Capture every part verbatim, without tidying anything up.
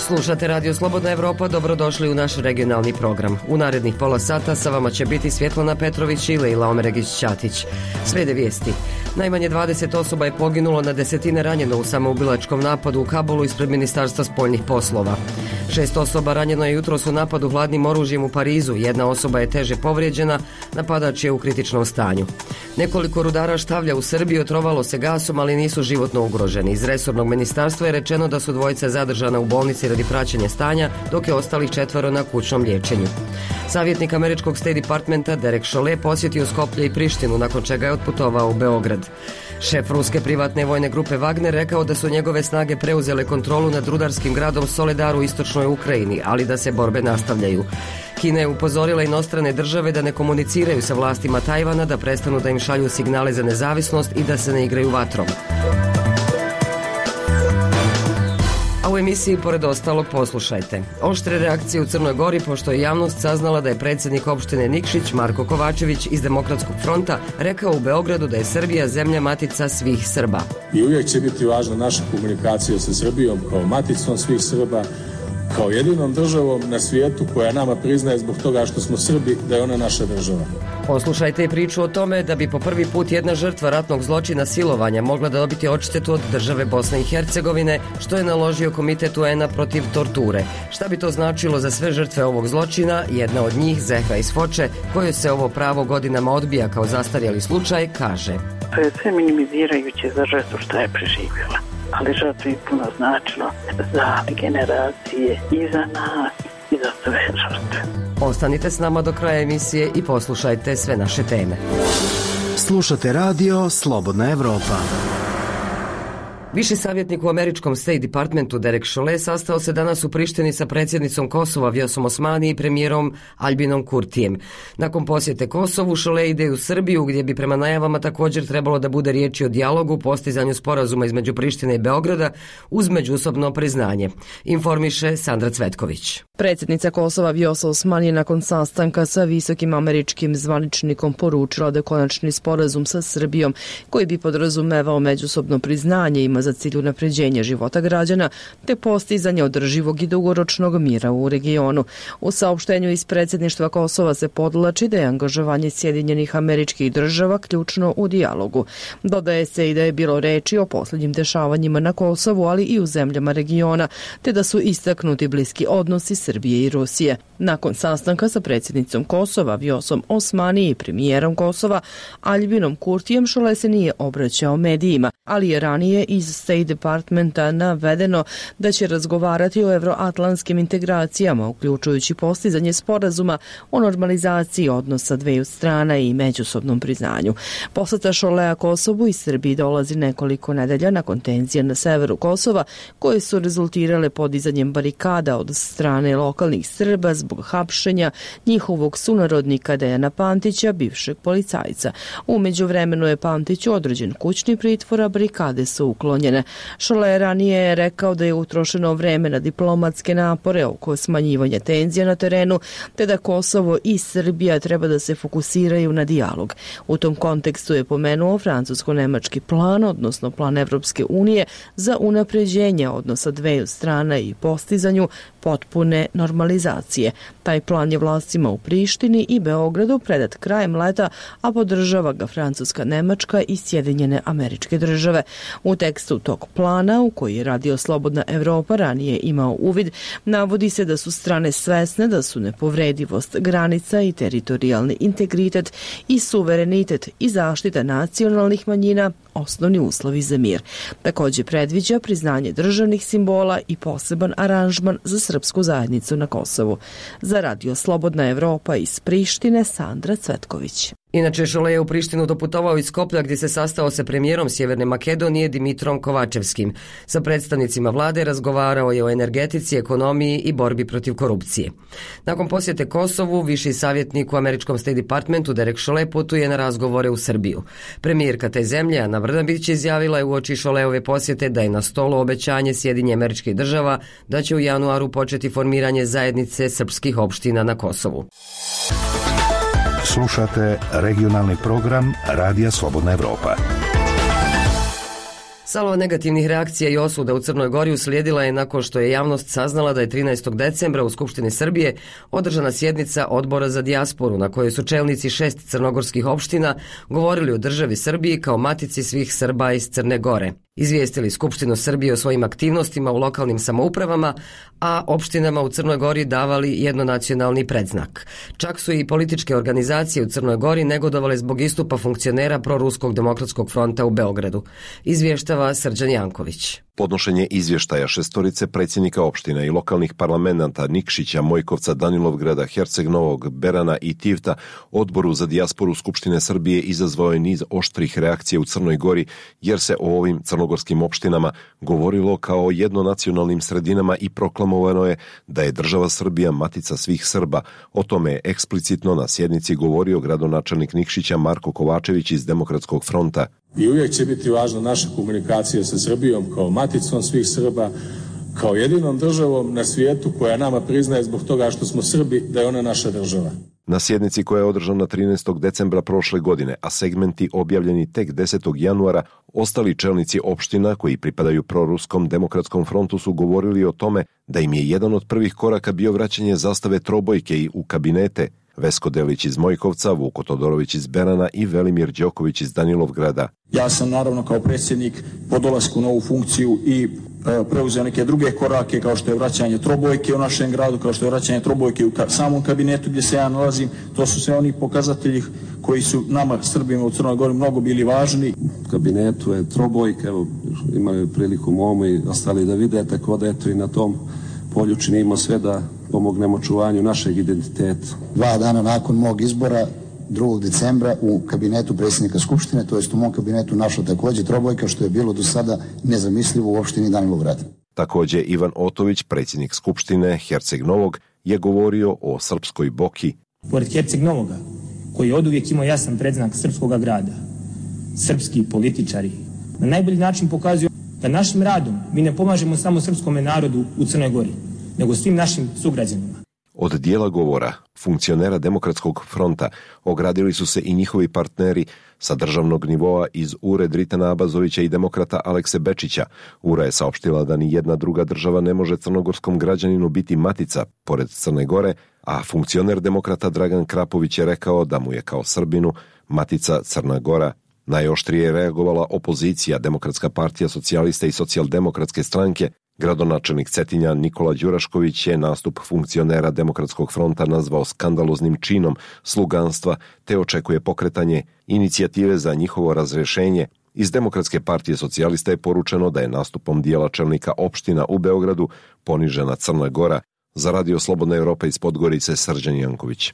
Slušate Radio Slobodna Evropa, dobrodošli u naš regionalni program. U narednih pola sata sa vama će biti Svjetlana Petrović i Lejla Omeregić-Ćatić. Slijede vijesti. Najmanje dvadeset osoba je poginulo, na desetine ranjeno u samoubilačkom napadu u Kabulu ispred Ministarstva spoljnih poslova. Šest osoba ranjeno je jutros u napadu hladnim oružjem u Parizu. Jedna osoba je teže povrijeđena, napadač je u kritičnom stanju. Nekoliko rudara štavlja u Srbiji otrovalo se gasom, ali nisu životno ugroženi. Iz resornog ministarstva je rečeno da su dvojica zadržana u bolnici radi praćenja stanja, dok je ostalih četvero na kućnom liječenju. Savjetnik američkog State Departmenta Derek Chollet posjetio Skoplje i Prištinu, nakon čega je otputovao u Beograd. Šef ruske privatne vojne grupe Wagner rekao da su njegove snage preuzele kontrolu nad rudarskim gradom Soledar u istočnoj Ukrajini, ali da se borbe nastavljaju. Kina je upozorila inostrane države da ne komuniciraju sa vlastima Tajvana, da prestanu da im šalju signale za nezavisnost i da se ne igraju vatrom. A u emisiji pored ostalog poslušajte. Oštre reakcije u Crnoj Gori pošto je javnost saznala da je predsjednik opštine Nikšić Marko Kovačević iz Demokratskog fronta rekao u Beogradu da je Srbija zemlja matica svih Srba. I uvijek će biti važna naša komunikacija sa Srbijom kao maticom svih Srba, kao jedinom državom na svijetu koja nama priznaje zbog toga što smo Srbi da je ona naša država. Poslušajte i priču o tome da bi po prvi put jedna žrtva ratnog zločina silovanja mogla da dobiti odštetu od države Bosne i Hercegovine, što je naložio Komitet U N-a protiv torture. Šta bi to značilo za sve žrtve ovog zločina? Jedna od njih, Zehra iz Foče, kojoj se ovo pravo godinama odbija kao zastarjeli slučaj, kaže: To je sve minimizirajuće za žrtvu šta je preživjela, ali žrtvi je puno značilo za generacije i za nas i za sve žrtve. Ostanite s nama do kraja emisije i poslušajte sve naše teme. Slušate radio Slobodna Evropa. Viši savjetnik u američkom State Departmentu Derek Chollet sastao se danas u Prištini sa predsjednicom Kosova Vjosom Osmani i premijerom Albinom Kurtijem. Nakon posjete Kosovu, Chollet ide u Srbiju, gdje bi prema najavama također trebalo da bude riječi o dijalogu, postizanju sporazuma između Prištine i Beograda uz međusobno priznanje. Informiše Sandra Cvetković. Predsjednica Kosova Vjosa Osmani je nakon sastanka sa visokim američkim zvaničnikom poručila da konačni sporazum sa Srbijom, koji bi podrazumevao međusobno priznanje, ima za cilj unapređenje života građana te postizanje održivog i dugoročnog mira u regionu. U saopštenju iz predsjedništva Kosova se podvlači da je angažovanje Sjedinjenih Američkih Država ključno u dijalogu. Dodaje se i da je bilo reči o posljednjim dešavanjima na Kosovu, ali i u zemljama regiona, te da su istaknuti bliski odnosi Srbije i Rusije. Nakon sastanka sa predsjednicom Kosova Vjosom Osmani i premijerom Kosova Albinom Kurtijem, Chollet se nije obraćao medijima, ali je ranije iz State Departmenta navedeno da će razgovarati o evroatlantskim integracijama, uključujući postizanje sporazuma o normalizaciji odnosa dveju strana i međusobnom priznanju. Posjeta Cholleta Kosovu i Srbiji dolazi nekoliko nedelja nakon tenzija na severu Kosova, koje su rezultirale podizanjem barikada od strane lokalnih Srba zbog hapšenja njihovog sunarodnika Dejana Pantića, bivšeg policajca. U međuvremenu je Pantiću određen kućni pritvor, a barikade su uklonjene. Chollet ranije je rekao da je utrošeno vreme na diplomatske napore oko smanjivanja tenzija na terenu, te da Kosovo i Srbija treba da se fokusiraju na dijalog. U tom kontekstu je pomenuo francusko-nemački plan, odnosno plan Evropske unije za unapređenje odnosa dveju strana i postizanju potpune normalizacije. Taj plan je vlastima u Prištini i Beogradu predat krajem leta, a podržava ga Francuska, Nemačka i Sjedinjene Američke Države. U tekstu tog plana, u koji je Radio Slobodna Evropa ranije imao uvid, navodi se da su strane svesne da su nepovredivost granica i teritorijalni integritet i suverenitet i zaštita nacionalnih manjina osnovni uslovi za mir. Također predviđa priznanje državnih simbola i poseban aranžman za srpsku zajednicu na Kosovu. Za Radio Slobodna Evropa iz Prištine, Sandra Cvetković. Inače, Chollet je u Prištinu doputovao iz Skoplja, gdje se sastao sa premijerom Sjeverne Makedonije Dimitrom Kovačevskim. Sa predstavnicima vlade razgovarao je o energetici, ekonomiji i borbi protiv korupcije. Nakon posjete Kosovu, viši savjetnik u američkom State Departmentu Derek Chollet putuje na razgovore u Srbiju. Premijerka te zemlje, Ana Brnabić, izjavila je uoči Cholletove posjete da je na stolu obećanje Sjedinjenih Američkih Država da će u januaru početi formiranje zajednice srpskih opština na Kosovu. Slušate regionalni program Radija Slobodna Evropa. Salva negativnih reakcija i osuda u Crnoj Gori uslijedila je nakon što je javnost saznala da je trinaestog decembra u Skupštini Srbije održana sjednica Odbora za dijasporu na kojoj su čelnici šest crnogorskih opština govorili o državi Srbiji kao matici svih Srba iz Crne Gore. Izvijestili Skupštinu Srbije o svojim aktivnostima u lokalnim samoupravama, a opštinama u Crnoj Gori davali jednonacionalni predznak. Čak su i političke organizacije u Crnoj Gori negodovale zbog istupa funkcionera Proruskog demokratskog fronta u Beogradu. Izvještava Srđan Janković. Podnošenje izvještaja šestorice predsjednika opština i lokalnih parlamenta Nikšića, Mojkovca, Danilovgrada, Herceg Novog, Berana i Tivta Odboru za dijasporu Skupštine Srbije izazvao je niz oštrih reakcija u Crnoj Gori, jer se o ovim crnogorskim opštinama govorilo kao o jednonacionalnim sredinama i proklamovano je da je država Srbija matica svih Srba. O tome je eksplicitno na sjednici govorio gradonačelnik Nikšića Marko Kovačević iz Demokratskog fronta. I uvijek će biti važna naša komunikacija sa Srbijom kao maticom svih Srba, kao jedinom državom na svijetu koja nama priznaje zbog toga što smo Srbi da je ona naša država. Na sjednici koja je održana trinaestog decembra prošle godine, a segmenti objavljeni tek desetog januara, ostali čelnici opština koji pripadaju Proruskom demokratskom frontu su govorili o tome da im je jedan od prvih koraka bio vraćanje zastave trobojke i u kabinete. Vesko Delić iz Mojkovca, Vuko Todorović iz Berana i Velimir Đoković iz Danilovgrada. Ja sam naravno kao predsjednik po dolasku na ovu funkciju i e, preuzeo neke druge korake kao što je vraćanje trobojke u našem gradu, kao što je vraćanje trobojke u ka, samom kabinetu gdje se ja nalazim. To su sve oni pokazatelji koji su nama Srbima u Crnoj Gori mnogo bili važni. U kabinetu je trobojka, evo imaju priliku momu i ostali da vide, tako da eto i na tom polju činimo sve da pomognemo čuvanju našeg identiteta. Dva dana nakon mog izbora, drugog decembra, u kabinetu predsjednika Skupštine, to jest u mom kabinetu našla također trobojka, što je bilo do sada nezamislivo u opštini Danilovgrad. Također Ivan Otović, predsjednik Skupštine Herceg Novog, je govorio o srpskoj boki. Pored Herceg Novoga, koji je oduvijek imao jasan predznak srpskog grada, srpski političari na najbolji način pokazuju da našim radom mi ne pomažemo samo srpskom narodu u Crnoj Gori, nego svim našim sugrađanima. Od dijela govora funkcionera Demokratskog fronta ogradili su se i njihovi partneri sa državnog nivoa iz Ure Dritana Abazovića i demokrata Alekse Bečića. Ura je saopštila da ni jedna druga država ne može crnogorskom građaninu biti matica pored Crne Gore, a funkcioner demokrata Dragan Krapović je rekao da mu je kao Srbinu matica Crna Gora. Najoštrije je reagovala opozicija, Demokratska partija socijalista i socijaldemokratske stranke. Gradonačelnik Cetinja Nikola Đurašković je nastup funkcionera Demokratskog fronta nazvao skandaloznim činom sluganstva te očekuje pokretanje inicijative za njihovo razrješenje. Iz Demokratske partije socijalista je poručeno da je nastupom dijela čelnika opština u Beogradu ponižena Crna Gora. Za Radio Slobodna Evropa iz Podgorice, Srđan Janković.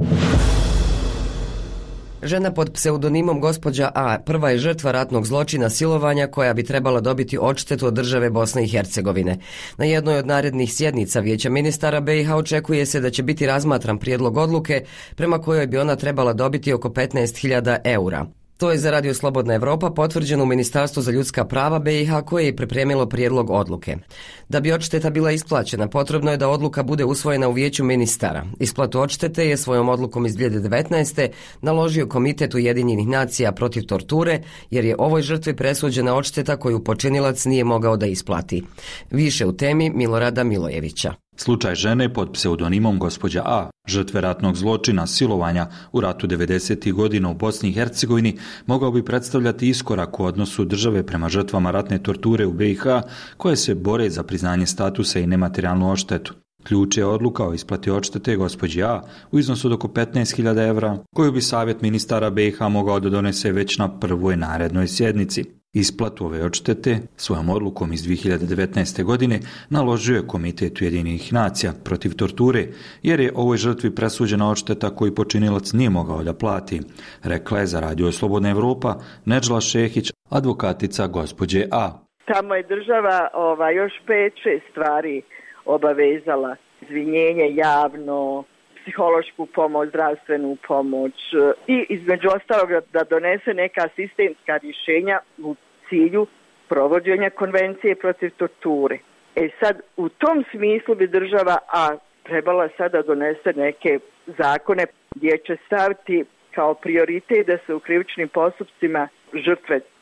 Žena pod pseudonimom gospođa A prva je žrtva ratnog zločina silovanja koja bi trebala dobiti odštetu od države Bosne i Hercegovine. Na jednoj od narednih sjednica Vijeća ministara B i H očekuje se da će biti razmatran prijedlog odluke prema kojoj bi ona trebala dobiti oko petnaest hiljada eura. To je za Radio Slobodna Evropa potvrđeno u Ministarstvu za ljudska prava B i H koje je pripremilo prijedlog odluke. Da bi odšteta bila isplaćena, potrebno je da odluka bude usvojena u Vijeću ministara. Isplatu odštete je svojom odlukom iz dvije tisuće devetnaeste. naložio Komitet Ujedinjenih nacija protiv torture, jer je ovoj žrtvi presuđena odšteta koju počinilac nije mogao da isplati. Više u temi Milorada Milojevića. Slučaj žene pod pseudonimom gospođa A, žrtve ratnog zločina, silovanja u ratu devedesetih godina u Bosni i Hercegovini, mogao bi predstavljati iskorak u odnosu države prema žrtvama ratne torture u B i H, koje se bore za priznanje statusa i nematerijalnu odštetu. Ključ je odluka o isplati odštete gospođi A u iznosu od oko petnaest hiljada evra, koju bi Savjet ministara B i H mogao da donese već na prvoj narednoj sjednici. Isplatu ove odštete svojom odlukom iz dvije hiljade devetnaeste. godine naložio je Komitet Ujedinjenih nacija protiv torture, jer je ovoj žrtvi presuđena odšteta koju počinilac nije mogao da plati, rekla je za Radio Slobodna Evropa Nedžla Šehić, advokatica gospođe A. Tamo je država ova, još pet, šest stvari obavezala. Izvinjenje javno, psihološku pomoć, zdravstvenu pomoć i između ostalog da donese neka sistemska rješenja u cilju provođenja konvencije protiv torture. E sad, u tom smislu bi država A trebala sada donese neke zakone gdje će staviti kao prioritet da se u krivičnim postupcima žrtve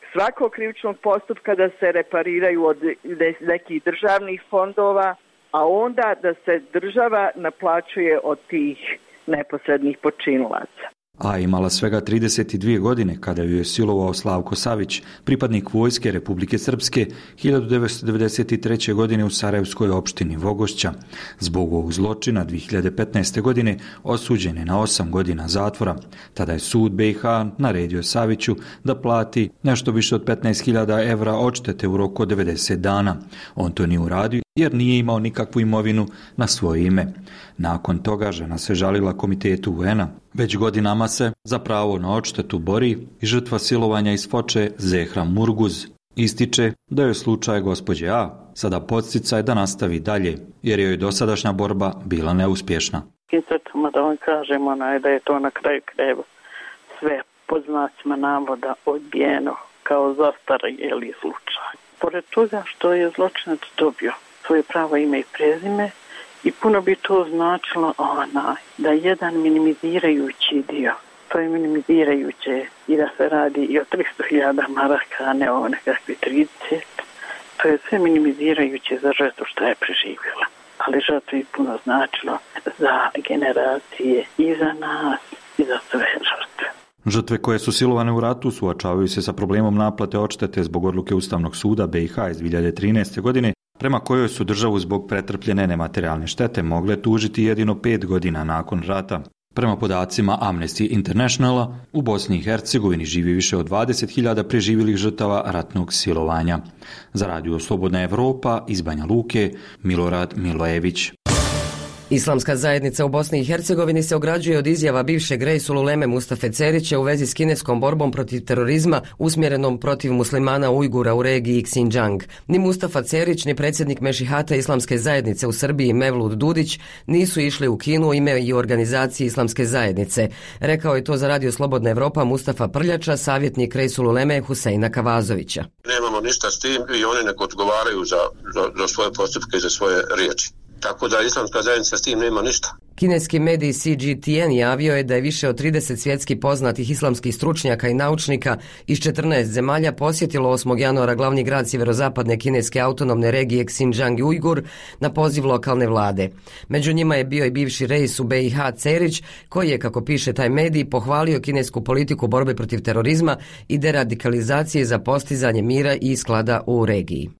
svakog krivičnog postupka da se repariraju od nekih državnih fondova, a onda da se država naplaćuje od tih neposrednih počinilaca. A imala svega trideset dvije godine kada ju je silovao Slavko Savić, pripadnik vojske Republike Srpske, hiljadu devetsto devedeset treće. godine u Sarajevskoj opštini Vogošća. Zbog ovog zločina dvije hiljade petnaeste. godine osuđen je na osam godina zatvora. Tada je sud B i H naredio Saviću da plati nešto više od petnaest hiljada evra odštete u roku od devedeset dana. On to nije uradio jer nije imao nikakvu imovinu na svoje ime. Nakon toga žena se žalila Komitetu U N-a. Već godinama se za pravo na odštetu bori i žrtva silovanja iz Foče Zehra Murguz. Ističe da je slučaj gospođe A sada podsticaj da nastavi dalje, jer je joj dosadašnja borba bila neuspješna. Crtama da vam kažem onaj da je to na kraju krajeva sve pod znacima navoda odbijeno kao zastarjeli slučaj. Pored toga što je zločinac dobio svoje pravo ime i prezime i puno bi to značilo onaj da jedan minimizirajući dio, to je minimizirajuće i da se radi i o tristo hiljada maraka, a ne o nekakvi trideset. To je sve minimizirajuće za žrtvu što je preživjela. Ali žrtvu je puno značilo za generacije i za nas i za sve žrtve. Žrtve koje su silovane u ratu suočavaju se sa problemom naplate odštete zbog odluke Ustavnog suda B i H iz dvije hiljade trinaeste. godine, prema kojoj su državu zbog pretrpljene nematerijalne štete mogle tužiti jedino pet godina nakon rata. Prema podacima Amnesty Internationala, u Bosni i Hercegovini živi više od dvadeset hiljada preživjelih žrtava ratnog silovanja. Za Radio Slobodna Evropa iz Banja Luke, Milorad Milojević. Islamska zajednica u Bosni i Hercegovini se ograđuje od izjava bivšeg Reisul Uleme Mustafe Cerića u vezi s kineskom borbom protiv terorizma usmjerenom protiv muslimana Ujgura u regiji Xinjiang. Ni Mustafa Cerić, ni predsjednik Mešihata Islamske zajednice u Srbiji Mevlud Dudić nisu išli u Kinu u ime i organizaciji Islamske zajednice. Rekao je to za Radio Slobodna Evropa Mustafa Prljača, savjetnik Reisul Uleme Huseina Kavazovića. Nemamo ništa s tim i oni nek odgovaraju za, za, za svoje postupke i za svoje riječi. Tako da Islamska zajednica s tim nema ništa. Kineski medij C G T N javio je da je više od trideset svjetski poznatih islamskih stručnjaka i naučnika iz četrnaest zemalja posjetilo osmog januara glavni grad sjeverozapadne kineske autonomne regije Xinjiang i Ujgur na poziv lokalne vlade. Među njima je bio i bivši reis u B i H Cerić, koji je, kako piše taj medij, pohvalio kinesku politiku borbe protiv terorizma i deradikalizacije za postizanje mira i sklada u regiji.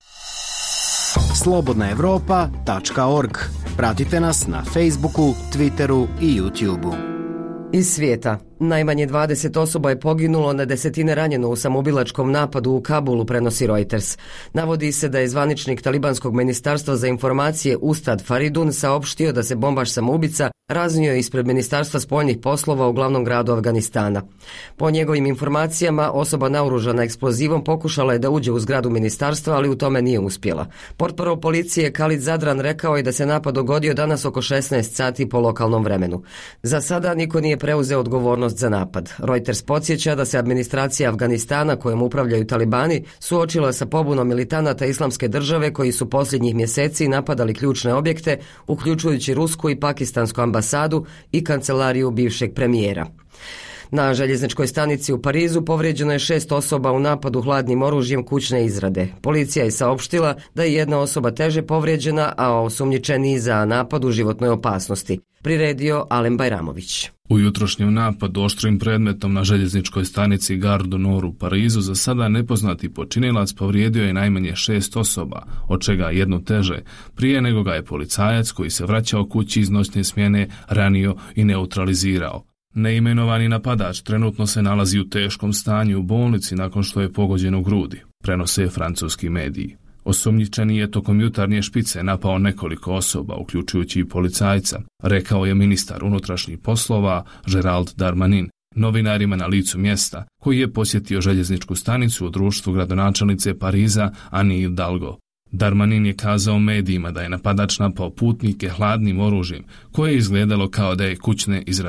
slobodna evropa tačka org. Pratite nas na Facebooku, Twitteru i YouTubeu. Iz svijeta. Najmanje dvadeset osoba je poginulo, na desetine ranjeno u samoubilačkom napadu u Kabulu, prenosi Reuters. Navodi se da je zvaničnik talibanskog ministarstva za informacije Ustad Faridun saopštio da se bombaš samoubica raznio ispred Ministarstva spoljnih poslova u glavnom gradu Afganistana. Po njegovim informacijama, osoba naoružana eksplozivom pokušala je da uđe u zgradu ministarstva, ali u tome nije uspjela. Portparol policije Khalid Zadran rekao je da se napad dogodio danas oko šesnaest sati po lokalnom vremenu. Za sada niko nije preuzeo odgovornost za napad. Reuters podsjeća da se administracija Afganistana, kojom upravljaju talibani, suočila sa pobunom militanata Islamske države koji su posljednjih mjeseci napadali ključne objekte, uključujući rusku i pakistansku ambasadu i kancelariju bivšeg premijera. Na željezničkoj stanici u Parizu povrijeđeno je šest osoba u napadu hladnim oružjem kućne izrade. Policija je saopštila da je jedna osoba teže povrijeđena, a osumnjičeni za napad u životnoj opasnosti. Priredio Alen Bajramović. U jutrošnjem napadu oštrim predmetom na željezničkoj stanici Gare du Nord u Parizu za sada nepoznati počinilac povrijedio je najmanje šest osoba, od čega jedno teže, prije nego ga je policajac koji se vraćao kući iz noćne smjene ranio i neutralizirao. Neimenovani napadač trenutno se nalazi u teškom stanju u bolnici nakon što je pogođen u grudi, prenose francuski mediji. Osumnjičeni je tokom jutarnje špice napao nekoliko osoba, uključujući i policajca, rekao je ministar unutrašnjih poslova Gerald Darmanin novinarima na licu mjesta, koji je posjetio željezničku stanicu u društvu gradonačelnice Pariza Anne Hidalgo. Darmanin je kazao medijima da je napadač napao putnike hladnim oružjem, koje je izgledalo kao da je kućne izrade.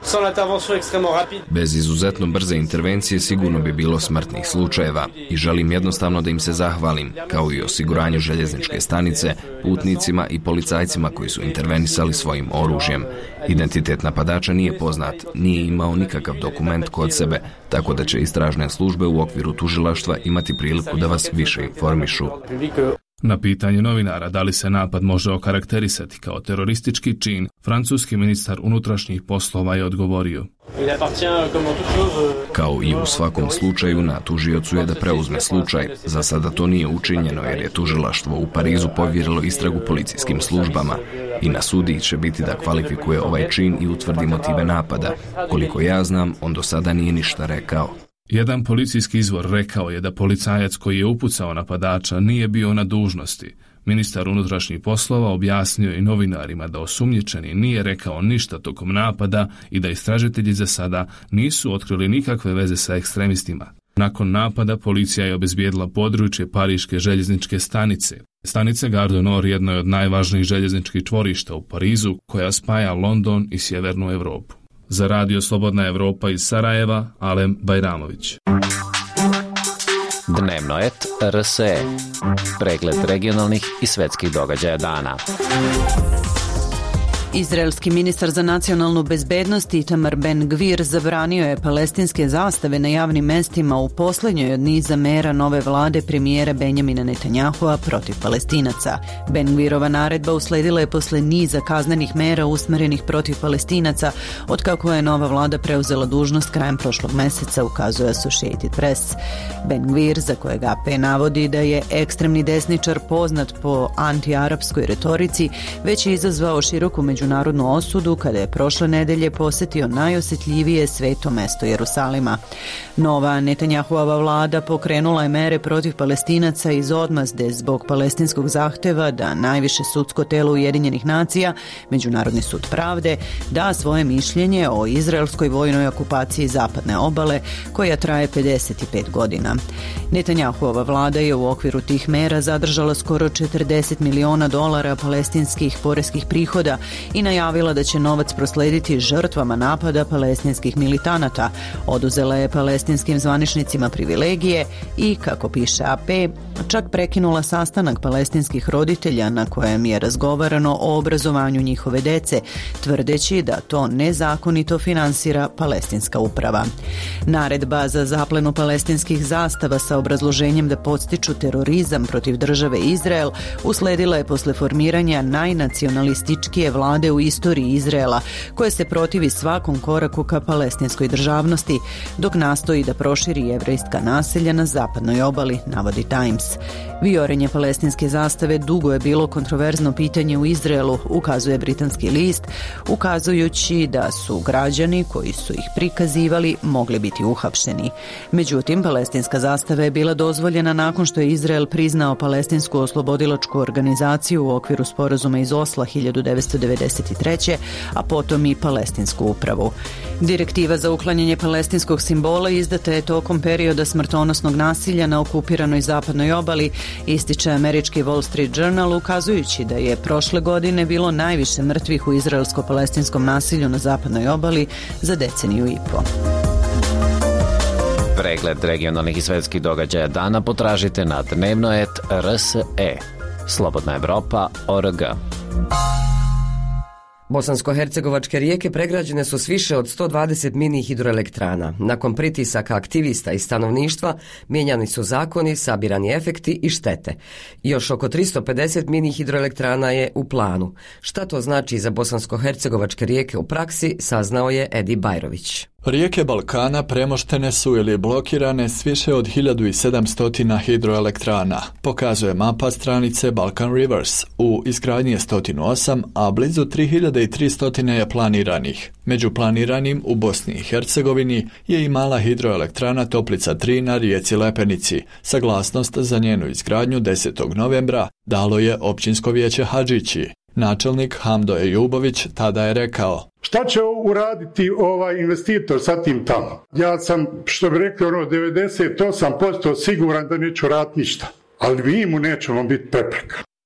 Bez izuzetno brze intervencije sigurno bi bilo smrtnih slučajeva i želim jednostavno da im se zahvalim, kao i osiguranju željezničke stanice, putnicima i policajcima koji su intervenisali svojim oružjem. Identitet napadača nije poznat, nije imao nikakav dokument kod sebe, tako da će istražne službe u okviru tužilaštva imati priliku da vas više informišu. Na pitanje novinara da li se napad može okarakterisati kao teroristički čin, francuski ministar unutrašnjih poslova je odgovorio: kao i u svakom slučaju, na tužiocu je da preuzme slučaj. Za sada to nije učinjeno jer je tužilaštvo u Parizu povjerilo istragu policijskim službama i na sudiji će biti da kvalifikuje ovaj čin i utvrdi motive napada. Koliko ja znam, on do sada nije ništa rekao. Jedan policijski izvor rekao je da policajac koji je upucao napadača nije bio na dužnosti. Ministar unutrašnjih poslova objasnio i novinarima da osumnjičeni nije rekao ništa tokom napada i da istražitelji za sada nisu otkrili nikakve veze sa ekstremistima. Nakon napada policija je obezbijedila područje Pariške željezničke stanice. Stanica Gare du Nord jedno je od najvažnijih željezničkih čvorišta u Parizu koja spaja London i sjevernu Europu. Za radio Slobodna Evropa iz Sarajeva, Alem Bajramović. Dnevno et R S E. Pregled regionalnih i svetskih događaja dana. Izraelski ministar za nacionalnu bezbednost Itamar Ben-Gvir zabranio je palestinske zastave na javnim mestima u posljednjoj od niza mera nove vlade premijera Benjamina Netanjahua protiv Palestinaca. Ben-Gvirova naredba usledila je posle niza kaznenih mera usmerenih protiv Palestinaca od kako je nova vlada preuzela dužnost krajem prošlog meseca, ukazuje Associated Press. Ben-Gvir, za kojeg A P navodi da je ekstremni desničar poznat po antiarapskoj retorici, već je izazvao široku među međunarodnu osudu kada je prošle nedelje posjetio najosjetljivije sveto mesto Jerusalima. Nova Netanjahuova vlada pokrenula je mere protiv Palestinaca iz odmazde zbog palestinskog zahteva da najviše sudsko telo Ujedinjenih nacija, Međunarodni sud pravde, da svoje mišljenje o izraelskoj vojnoj okupaciji zapadne obale koja traje pedeset pet godina. Netanjahuova vlada je u okviru tih mera zadržala skoro četrdeset miliona dolara palestinskih poreskih prihoda i najavila da će novac proslediti žrtvama napada palestinskih militanata. Oduzela je palestinskim zvaničnicima privilegije i, kako piše A P, čak prekinula sastanak palestinskih roditelja na kojem je razgovarano o obrazovanju njihove dece, tvrdeći da to nezakonito finansira palestinska uprava. Naredba za zaplenu palestinskih zastava sa obrazloženjem da podstiču terorizam protiv države Izrael usledila je posle formiranja najnacionalističkije vlade u istoriji Izraela, koje se protivi svakom koraku ka palestinskoj državnosti, dok nastoji da proširi jevrejska naselja na zapadnoj obali, navodi Times. Vijorenje palestinske zastave dugo je bilo kontroverzno pitanje u Izraelu, ukazuje britanski list, ukazujući da su građani koji su ih prikazivali mogli biti uhapšeni. Međutim, palestinska zastava je bila dozvoljena nakon što je Izrael priznao palestinsku oslobodilačku organizaciju u okviru sporazuma iz Osla hiljadu devetsto devedeset treće. a potom i palestinsku upravu. Direktiva za uklanjanje palestinskog simbola izdata je tokom perioda smrtonosnog nasilja na okupiranoj zapadnoj obali, ističe američki Wall Street Journal, ukazujući da je prošle godine bilo najviše mrtvih u izraelsko-palestinskom nasilju na zapadnoj obali za deceniju i po. Pregled regionalnih i svetskih događaja dana potražite na dnevno et R S E. Slobodna Evropa точка org. Bosansko-hercegovačke rijeke pregrađene su s više od sto dvadeset mini hidroelektrana. Nakon pritisaka aktivista i stanovništva mijenjani su zakoni, sabirani efekti i štete. Još oko tristo pedeset mini hidroelektrana je u planu. Šta to znači za bosansko-hercegovačke rijeke u praksi, saznao je Edi Bajrović. Rijeke Balkana premoštene su ili blokirane s više od hiljadu sedamsto hidroelektrana, pokazuje mapa stranice Balkan Rivers. U izgradnji je sto osam, a blizu tri hiljade tristo je planiranih. Među planiranim u Bosni i Hercegovini je i mala hidroelektrana Toplica tri na rijeci Lepenici. Saglasnost za njenu izgradnju desetog novembra dalo je općinsko vijeće Hadžići. Načelnik Hamdo Ejubović tada je rekao: šta će uraditi ovaj investitor sa tim tamo? Ja sam, što bi rekli, ono devedeset osam posto siguran da neću raditi ništa, ali mi mu nećemo biti prepreka.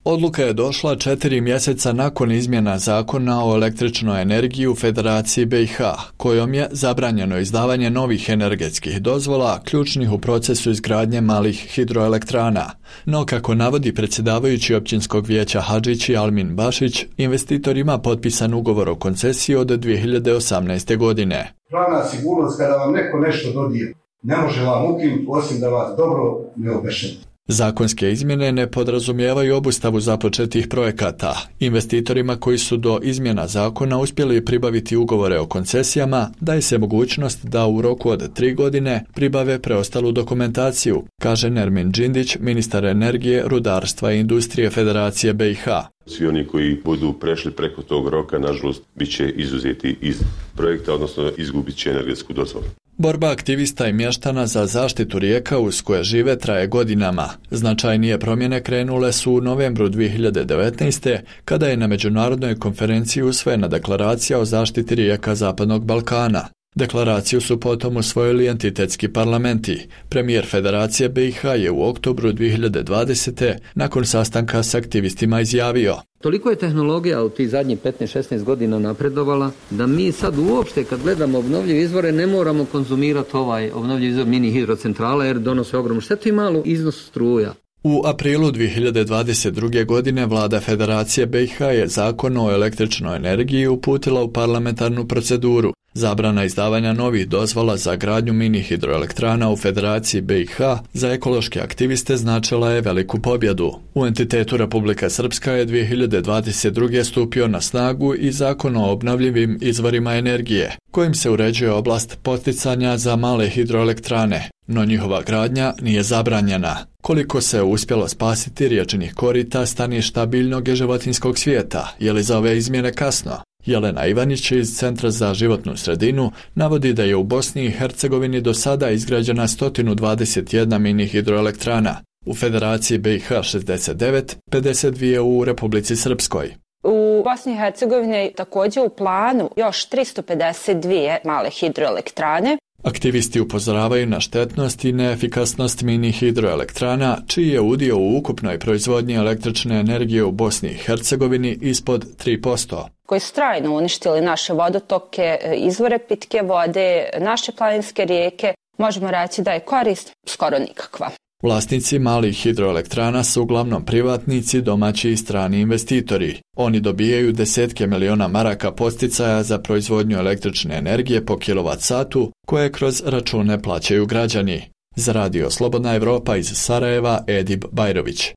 Odluka je došla četiri mjeseca nakon izmjena zakona o električnoj energiji u Federaciji B i H, kojom je zabranjeno izdavanje novih energetskih dozvola, ključnih u procesu izgradnje malih hidroelektrana. No, kako navodi predsjedavajući općinskog vijeća Hadžić i Almin Bašić, investitor ima potpisan ugovor o koncesiji od dvije hiljade osamnaeste. godine. Pravna sigurnost kada vam neko nešto dodijeli, ne može vam ukinuti osim da vas dobro ne obešeti. Zakonske izmjene ne podrazumijevaju obustavu započetih projekata. Investitorima koji su do izmjena zakona uspjeli pribaviti ugovore o koncesijama daje se mogućnost da u roku od tri godine pribave preostalu dokumentaciju, kaže Nermin Džindić, ministar energije, rudarstva i industrije Federacije B i H. Svi oni koji budu prešli preko tog roka, nažalost, bit će izuzeti iz projekta, odnosno izgubit će energetsku dozvolu. Borba aktivista i mještana za zaštitu rijeka uz koje žive traje godinama. Značajnije promjene krenule su u novembru dvije hiljade devetnaeste. kada je na međunarodnoj konferenciji usvojena deklaracija o zaštiti rijeka Zapadnog Balkana. Deklaraciju su potom usvojili entitetski parlamenti. Premijer Federacije B i H je u oktobru dvije hiljade dvadesete. nakon sastanka s aktivistima izjavio: Toliko je tehnologija u tih zadnjih petnaest šesnaest godina napredovala da mi sad uopšte kad gledamo obnovljive izvore ne moramo konzumirati ovaj obnovljivi izvor mini hidrocentrala jer donose ogromnu štetu i malu iznos struja. U aprilu dvije hiljade dvadeset druge. godine vlada Federacije B i H je zakon o električnoj energiji uputila u parlamentarnu proceduru. Zabrana izdavanja novih dozvola za gradnju mini hidroelektrana u Federaciji B i H za ekološke aktiviste značila je veliku pobjedu. U entitetu Republika Srpska je dvije hiljade dvadeset druge. stupio na snagu i zakon o obnovljivim izvorima energije, kojim se uređuje oblast poticanja za male hidroelektrane, no njihova gradnja nije zabranjena. Koliko se uspjelo spasiti riječnih korita, staništa biljnog i životinjskog svijeta, je li za ove izmjene kasno? Jelena Ivanić iz Centra za životnu sredinu navodi da je u Bosni i Hercegovini do sada izgrađena sto dvadeset jedna mini hidroelektrana, u Federaciji B i H šezdeset devet, pedeset dvije u Republici Srpskoj. U Bosni i Hercegovini također u planu još tristo pedeset dvije male hidroelektrane. Aktivisti upozoravaju na štetnost i neefikasnost mini hidroelektrana, čiji je udio u ukupnoj proizvodnji električne energije u Bosni i Hercegovini ispod tri posto. Koji su trajno uništili naše vodotoke, izvore pitke vode, naše planinske rijeke, možemo reći da je korist skoro nikakva. Vlasnici malih hidroelektrana su uglavnom privatnici, domaći i strani investitori. Oni dobijaju desetke miliona maraka podsticaja za proizvodnju električne energije po kilovat satu, koje kroz račune plaćaju građani. Za radio Slobodna Evropa iz Sarajeva, Edib Bajrović.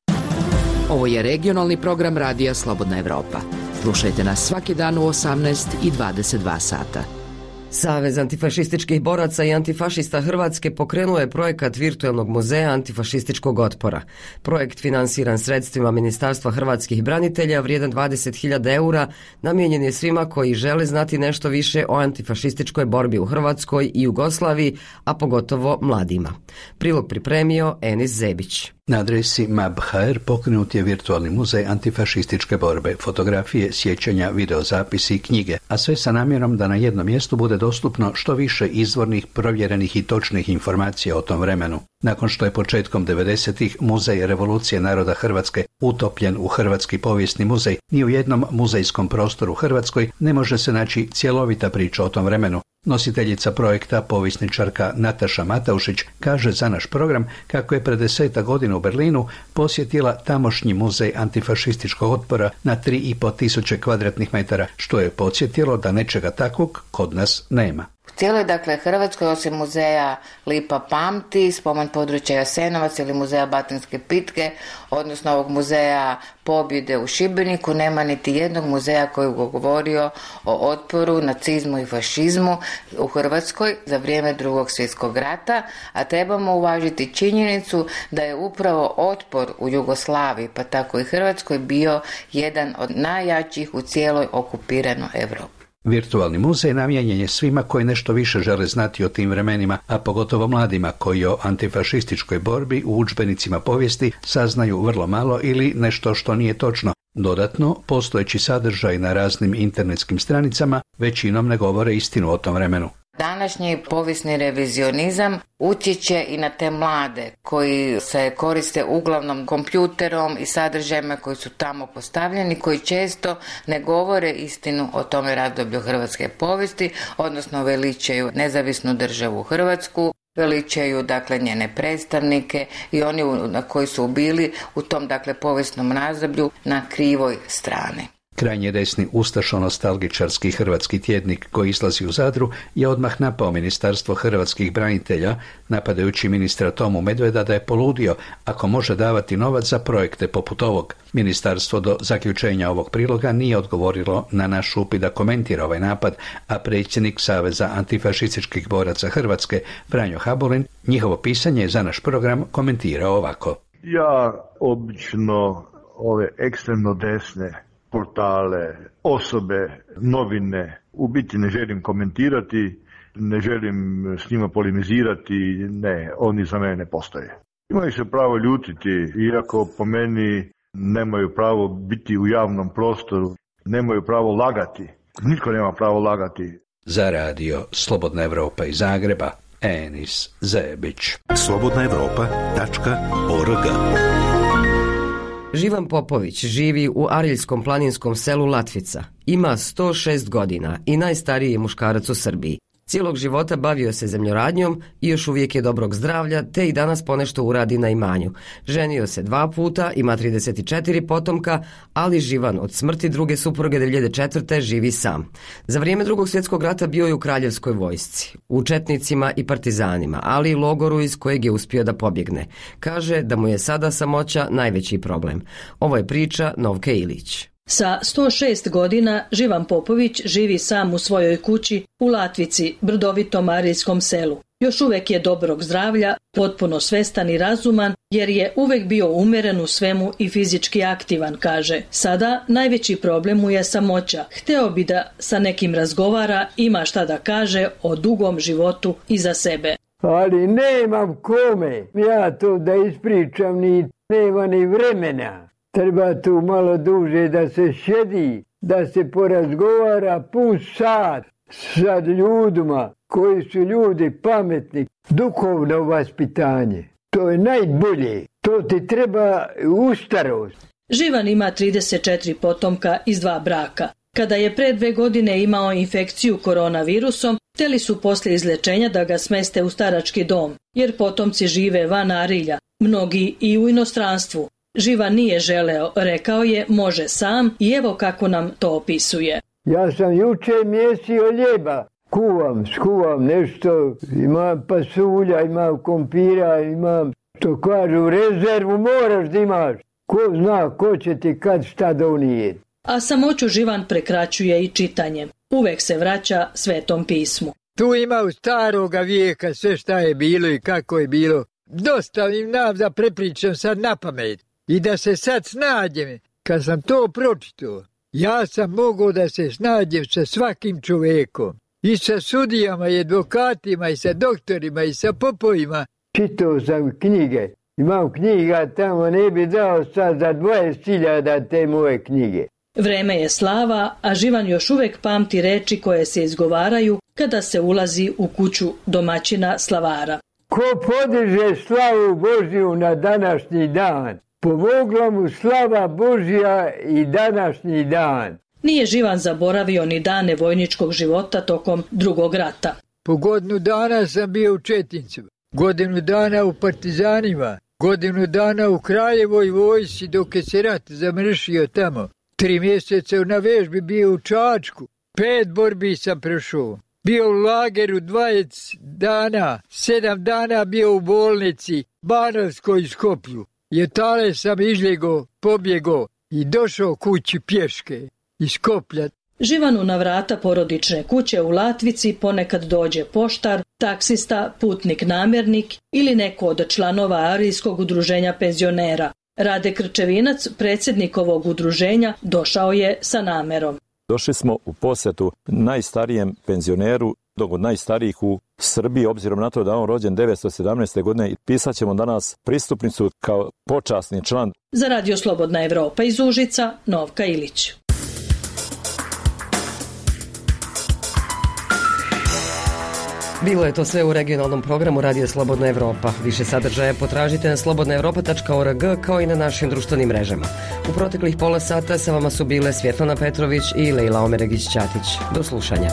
Ovo je regionalni program radija Slobodna Evropa. Slušajte nas svaki dan u osamnaest i dvadeset dva sata. Savez antifašističkih boraca i antifašista Hrvatske pokrenuo je projekat virtualnog muzeja antifašističkog otpora. Projekt finansiran sredstvima Ministarstva hrvatskih branitelja vrijedan dvadeset hiljada eura namijenjen je svima koji žele znati nešto više o antifašističkoj borbi u Hrvatskoj i Jugoslaviji, a pogotovo mladima. Prilog pripremio Enis Zebić. Na adresi M A B H R pokrenut je virtualni muzej antifašističke borbe, fotografije, sjećanja, videozapisi i knjige, a sve sa namjerom da na jednom mjestu bude dostupno što više izvornih, provjerenih i točnih informacija o tom vremenu. Nakon što je početkom devedesetih Muzej Revolucije naroda Hrvatske utopljen u Hrvatski povijesni muzej, ni u jednom muzejskom prostoru u Hrvatskoj ne može se naći cjelovita priča o tom vremenu. Nositeljica projekta, povjesničarka Nataša Mataušić, kaže za naš program kako je pred desetak godina u Berlinu posjetila tamošnji muzej antifašističkog otpora na tri i po tisuće kvadratnih metara, što je podsjetilo da nečega takvog kod nas nema. U cijeloj, dakle, Hrvatskoj, osim muzeja Lipa pamti, spomen područja Jasenovac ili muzeja Batinske pitke, odnosno ovog muzeja pobjede u Šibeniku, nema niti jednog muzeja koji je govorio o otporu, nacizmu i fašizmu u Hrvatskoj za vrijeme Drugog svjetskog rata, a trebamo uvažiti činjenicu da je upravo otpor u Jugoslaviji, pa tako i Hrvatskoj, bio jedan od najjačih u cijeloj okupiranoj Europi. Virtualni muzej namijenjen je svima koji nešto više žele znati o tim vremenima, a pogotovo mladima koji o antifašističkoj borbi u udžbenicima povijesti saznaju vrlo malo ili nešto što nije točno. Dodatno, postojeći sadržaj na raznim internetskim stranicama većinom ne govore istinu o tom vremenu. Današnji povijesni revizionizam utječe i na te mlade koji se koriste uglavnom kompjuterom i sadržajima koji su tamo postavljeni, koji često ne govore istinu o tome razdoblju hrvatske povijesti, odnosno veličaju nezavisnu državu Hrvatsku, veličaju dakle njene predstavnike i oni na koji su bili u tom dakle povijesnom razdoblju na krivoj strani. Krajnje desni ustašo-nostalgičarski hrvatski tjednik koji izlazi u Zadru je odmah napao Ministarstvo hrvatskih branitelja, napadajući ministra Tomu Medveda da je poludio ako može davati novac za projekte poput ovog. Ministarstvo do zaključenja ovog priloga nije odgovorilo na naš upit da komentira ovaj napad, a predsjednik Saveza antifašističkih boraca Hrvatske, Franjo Habulin, njihovo pisanje za naš program komentirao ovako. Ja obično ove ekstremno desne portale, osobe, novine, u biti ne želim komentirati, ne želim s njima polemizirati, ne, oni za mene ne postoje. Imaju se pravo ljutiti, iako po meni nemaju pravo biti u javnom prostoru, nemaju pravo lagati, nitko nema pravo lagati. Za radio Slobodna Evropa iz Zagreba, Enis Zebić. slobodna evropa tačka org. Živan Popović živi u ariljskom planinskom selu Latvica. Ima sto šest godina i najstariji je muškarac u Srbiji. Cijelog života bavio se zemljoradnjom i još uvijek je dobrog zdravlja, te i danas ponešto uradi na imanju. Ženio se dva puta, ima trideset četiri potomka, ali Živan od smrti druge supruge dvije hiljade četvrte. živi sam. Za vrijeme Drugog svjetskog rata bio je u kraljevskoj vojsci, u četnicima i partizanima, ali i logoru iz kojeg je uspio da pobjegne. Kaže da mu je sada samoća najveći problem. Ovo je priča Novke Ilić. Sa sto šest godina Živan Popović živi sam u svojoj kući u Latvici, brdovitom arijskom selu. Još uvijek je dobrog zdravlja, potpuno svestan i razuman, jer je uvijek bio umjeren u svemu i fizički aktivan, kaže. Sada najveći problem mu je samoća. Hteo bi da sa nekim razgovara, ima šta da kaže o dugom životu iza sebe. Ali nemam kome, ja to da ispričam, ni nema ni vremena. Treba tu malo duže da se šedi, da se porazgovara pun sat sa ljudima koji su ljudi pametni. Duhovno vaspitanje, to je najbolje, to ti treba u starost. Živan ima trideset četiri potomka iz dva braka. Kada je pre dve godine imao infekciju koronavirusom, htjeli su poslije izlečenja da ga smeste u starački dom, jer potomci žive van Arilja, mnogi i u inostranstvu. Živan nije želeo, rekao je može sam i evo kako nam to opisuje. Ja sam juče mjesio ljeba, kuvam, skuvam nešto, imam pasulja, imam kompira, imam, što kažu, rezervu moraš da imaš. Ko zna ko će ti kad šta donijeti. A samoću Živan prekraćuje i čitanjem. Uvek se vraća Svetom pismu. Tu ima u staroga vijeka sve šta je bilo i kako je bilo. Dosta im nam da prepričam sad na pamet. I da se sad snađem, kad sam to pročitao, ja sam mogao da se snađem sa svakim čovekom. I sa sudijama, i advokatima, i sa doktorima, i sa popovima. Čitao sam knjige. Imam knjiga tamo, ne bi dao sad za dvadeset hiljada te moje knjige. Vreme je slava, a Živan još uvijek pamti reči koje se izgovaraju kada se ulazi u kuću domaćina slavara. Ko podiže slavu Božju na današnji dan, pomogla mu slava Božja i današnji dan. Nije Živan zaboravio ni dane vojničkog života tokom drugog rata. Po godinu dana sam bio u Četincu, godinu dana u partizanima, godinu dana u Kraljevoj vojsci dok je se rat zamršio tamo. Tri mjeseca na vežbi bio u Čačku, pet borbi sam prošao. Bio u lageru dvadeset dana, sedam dana bio u bolnici, Banovskoj Skoplju. Jetale sam izljego, pobjego i došao kući pješke iz Skoplja. Živanu na vrata porodične kuće u Latvici ponekad dođe poštar, taksista, putnik namjernik ili neko od članova Arijskog udruženja penzionera. Rade Krčevinac, predsjednik ovog udruženja, došao je sa namerom. Došli smo u posjetu najstarijem penzioneru, od najstarijih u Srbiji, obzirom na to da je on rođen devetsto sedamnaeste. godine i pisat ćemo danas pristupnicu kao počasni član. Za Radio Slobodna Evropa iz Užica, Novka Ilić. Bilo je to sve u regionalnom programu Radija Slobodna Evropa. Više sadržaja potražite na slobodna evropa tačka org kao i na našim društvenim mrežama. U proteklih pola sata sa vama su bile Svjetlana Petrović i Lejla Omeregić-Ćatić. Do slušanja.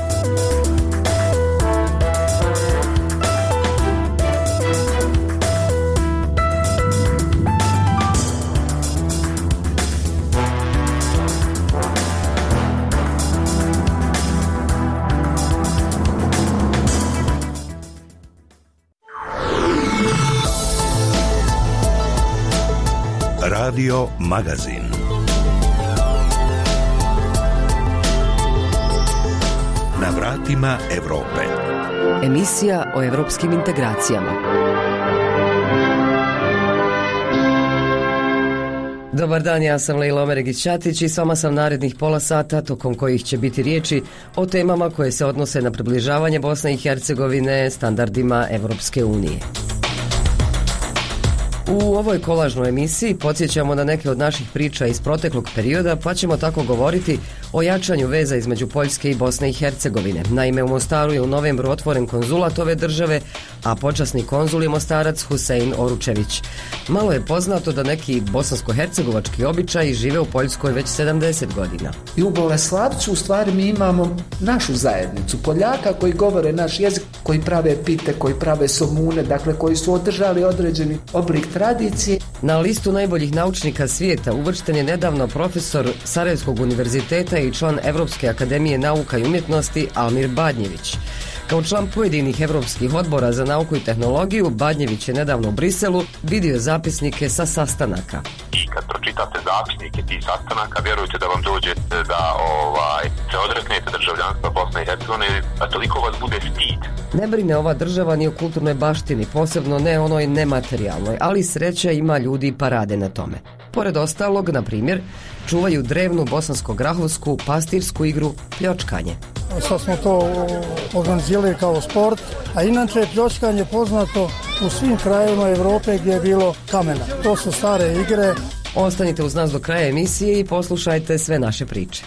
Radio Magazin. Na vratima Evrope. Emisija o evropskim integracijama. Dobar dan, ja sam Lejla Omeregić-Ćatić i s vama sam narednih pola sata, tokom kojih će biti riječi o temama koje se odnose na približavanje Bosne i Hercegovine standardima Evropske unije. U ovoj kolažnoj emisiji podsjećamo na neke od naših priča iz proteklog perioda, pa ćemo tako govoriti o jačanju veza između Poljske i Bosne i Hercegovine. Naime, u Mostaru je u novembru otvoren konzulat ove države, a počasni konzul je Mostarac Husein Oručević. Malo je poznato da neki bosansko-hercegovački običaji žive u Poljskoj već sedamdeset godina. I u Boleslavcu u stvari mi imamo našu zajednicu Poljaka koji govore naš jezik, koji prave pite, koji prave somune, dakle koji su održali određeni oblik tradicije. Na listu najboljih naučnika svijeta uvršten je nedavno profesor Sarajevskog univerziteta i član Evropske akademije nauka i umjetnosti Almir Badnjević. Kao član pojedinih evropskih odbora za nauku i tehnologiju, Badnjević je nedavno u Briselu vidio zapisnike sa sastanaka. I kad pročitate zapisnike tih sastanaka, vjerujte da vam dođe da ovaj, se odreknete državljanstva Bosne i Hercegovine, a toliko vas bude stid. Ne brine ova država ni o kulturnoj baštini, posebno ne onoj nematerijalnoj, ali sreća ima ljudi pa rade na tome. Pored ostalog, na primjer, čuvaju drevnu bosansko-grahovsku pastirsku igru pljočkanje. Sad smo to organizirali kao sport, a inače pljočkanje poznato u svim krajevima Evrope gdje je bilo kamena. To su stare igre. Ostanite uz nas do kraja emisije i poslušajte sve naše priče.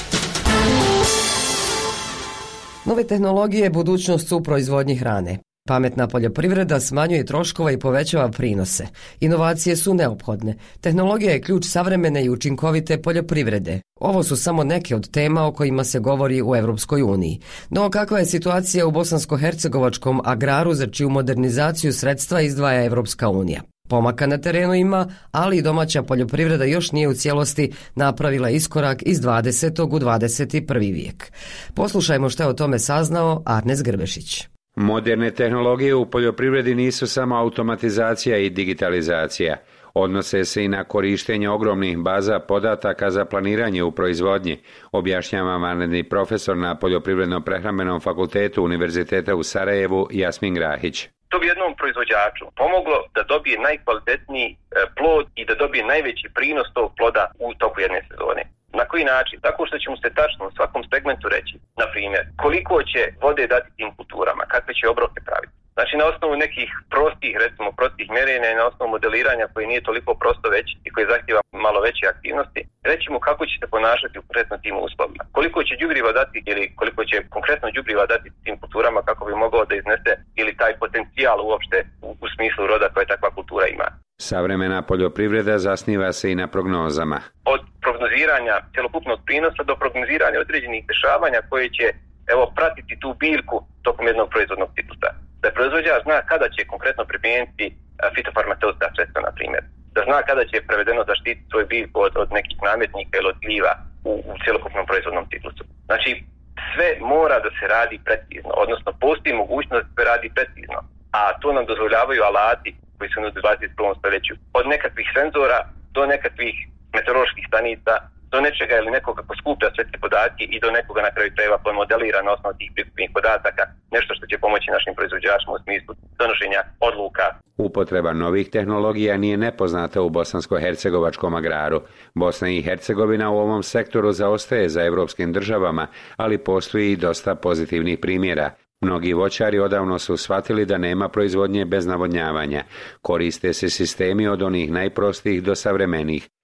Nove tehnologije budućnost su u proizvodnji hrane. Pametna poljoprivreda smanjuje troškova i povećava prinose. Inovacije su neophodne. Tehnologija je ključ savremene i učinkovite poljoprivrede. Ovo su samo neke od tema o kojima se govori u Evropskoj uniji. No kakva je situacija u bosansko-hercegovačkom agraru za čiju modernizaciju sredstva izdvaja Evropska unija? Pomaka na terenu ima, ali i domaća poljoprivreda još nije u cijelosti napravila iskorak iz dvadesetog u dvadeset prvi vijek. Poslušajmo što je o tome saznao Arnes Grbešić. Moderne tehnologije u poljoprivredi nisu samo automatizacija i digitalizacija. Odnose se i na korištenje ogromnih baza podataka za planiranje u proizvodnji, objašnjava vanredni profesor na Poljoprivredno-prehrambenom fakultetu Univerziteta u Sarajevu Jasmin Grahić. To bi jednom proizvođaču pomoglo da dobije najkvalitetniji plod i da dobije najveći prinos tog ploda u toku jedne sezone. Na koji način? Tako što će mu se tačno u svakom segmentu reći, na primjer, koliko će vode dati tim kulturama, kakve će obroke praviti. Znači na osnovu nekih prostih, recimo prostih mjerenja i na osnovu modeliranja koji nije toliko prosto već i koji zahtjeva malo veće aktivnosti, reći mu kako će se ponašati u konkretno tim uslovima. Koliko će đubriva dati ili koliko će konkretno đubriva dati tim kulturama kako bi mogao da iznese ili taj potencijal uopšte u, u smislu roda koje takva kultura ima. Savremena poljoprivreda zasniva se i na prognozama. Od prognoziranja cjelokupnog prinosa do prognoziranja određenih dešavanja koje će evo pratiti tu biljku tokom jednog proizvodnog ciklusa. Da proizvođač zna kada će konkretno primijeniti fitofarmaceutska sredstva, na primjer. Da zna kada će prevedeno zaštititi svoj biljku od, od nekih nametnika ili od gljiva u, u cjelokupnom proizvodnom ciklusu. Znači, sve mora da se radi precizno, odnosno postoji mogućnost da se radi precizno, a to nam dozvoljavaju alati koji su u dvadeset prvom stoljeću. Od nekakvih senzora do nekakvih meteoroloških stanica, do nečega ili nekoga ko skuplja sve te podatke i do nekoga na kraju krajeva koji modelira na osnovu tih prikupljenih podataka nešto što će pomoći našim proizvođačima u smislu donošenja odluka. Upotreba novih tehnologija nije nepoznata u bosansko-hercegovačkom agraru. Bosna i Hercegovina u ovom sektoru zaostaje za evropskim državama, ali postoji i dosta pozitivnih primjera. Mnogi voćari odavno su shvatili da nema proizvodnje bez navodnjavanja. Koriste se sistemi od onih najprostijih do savremenih.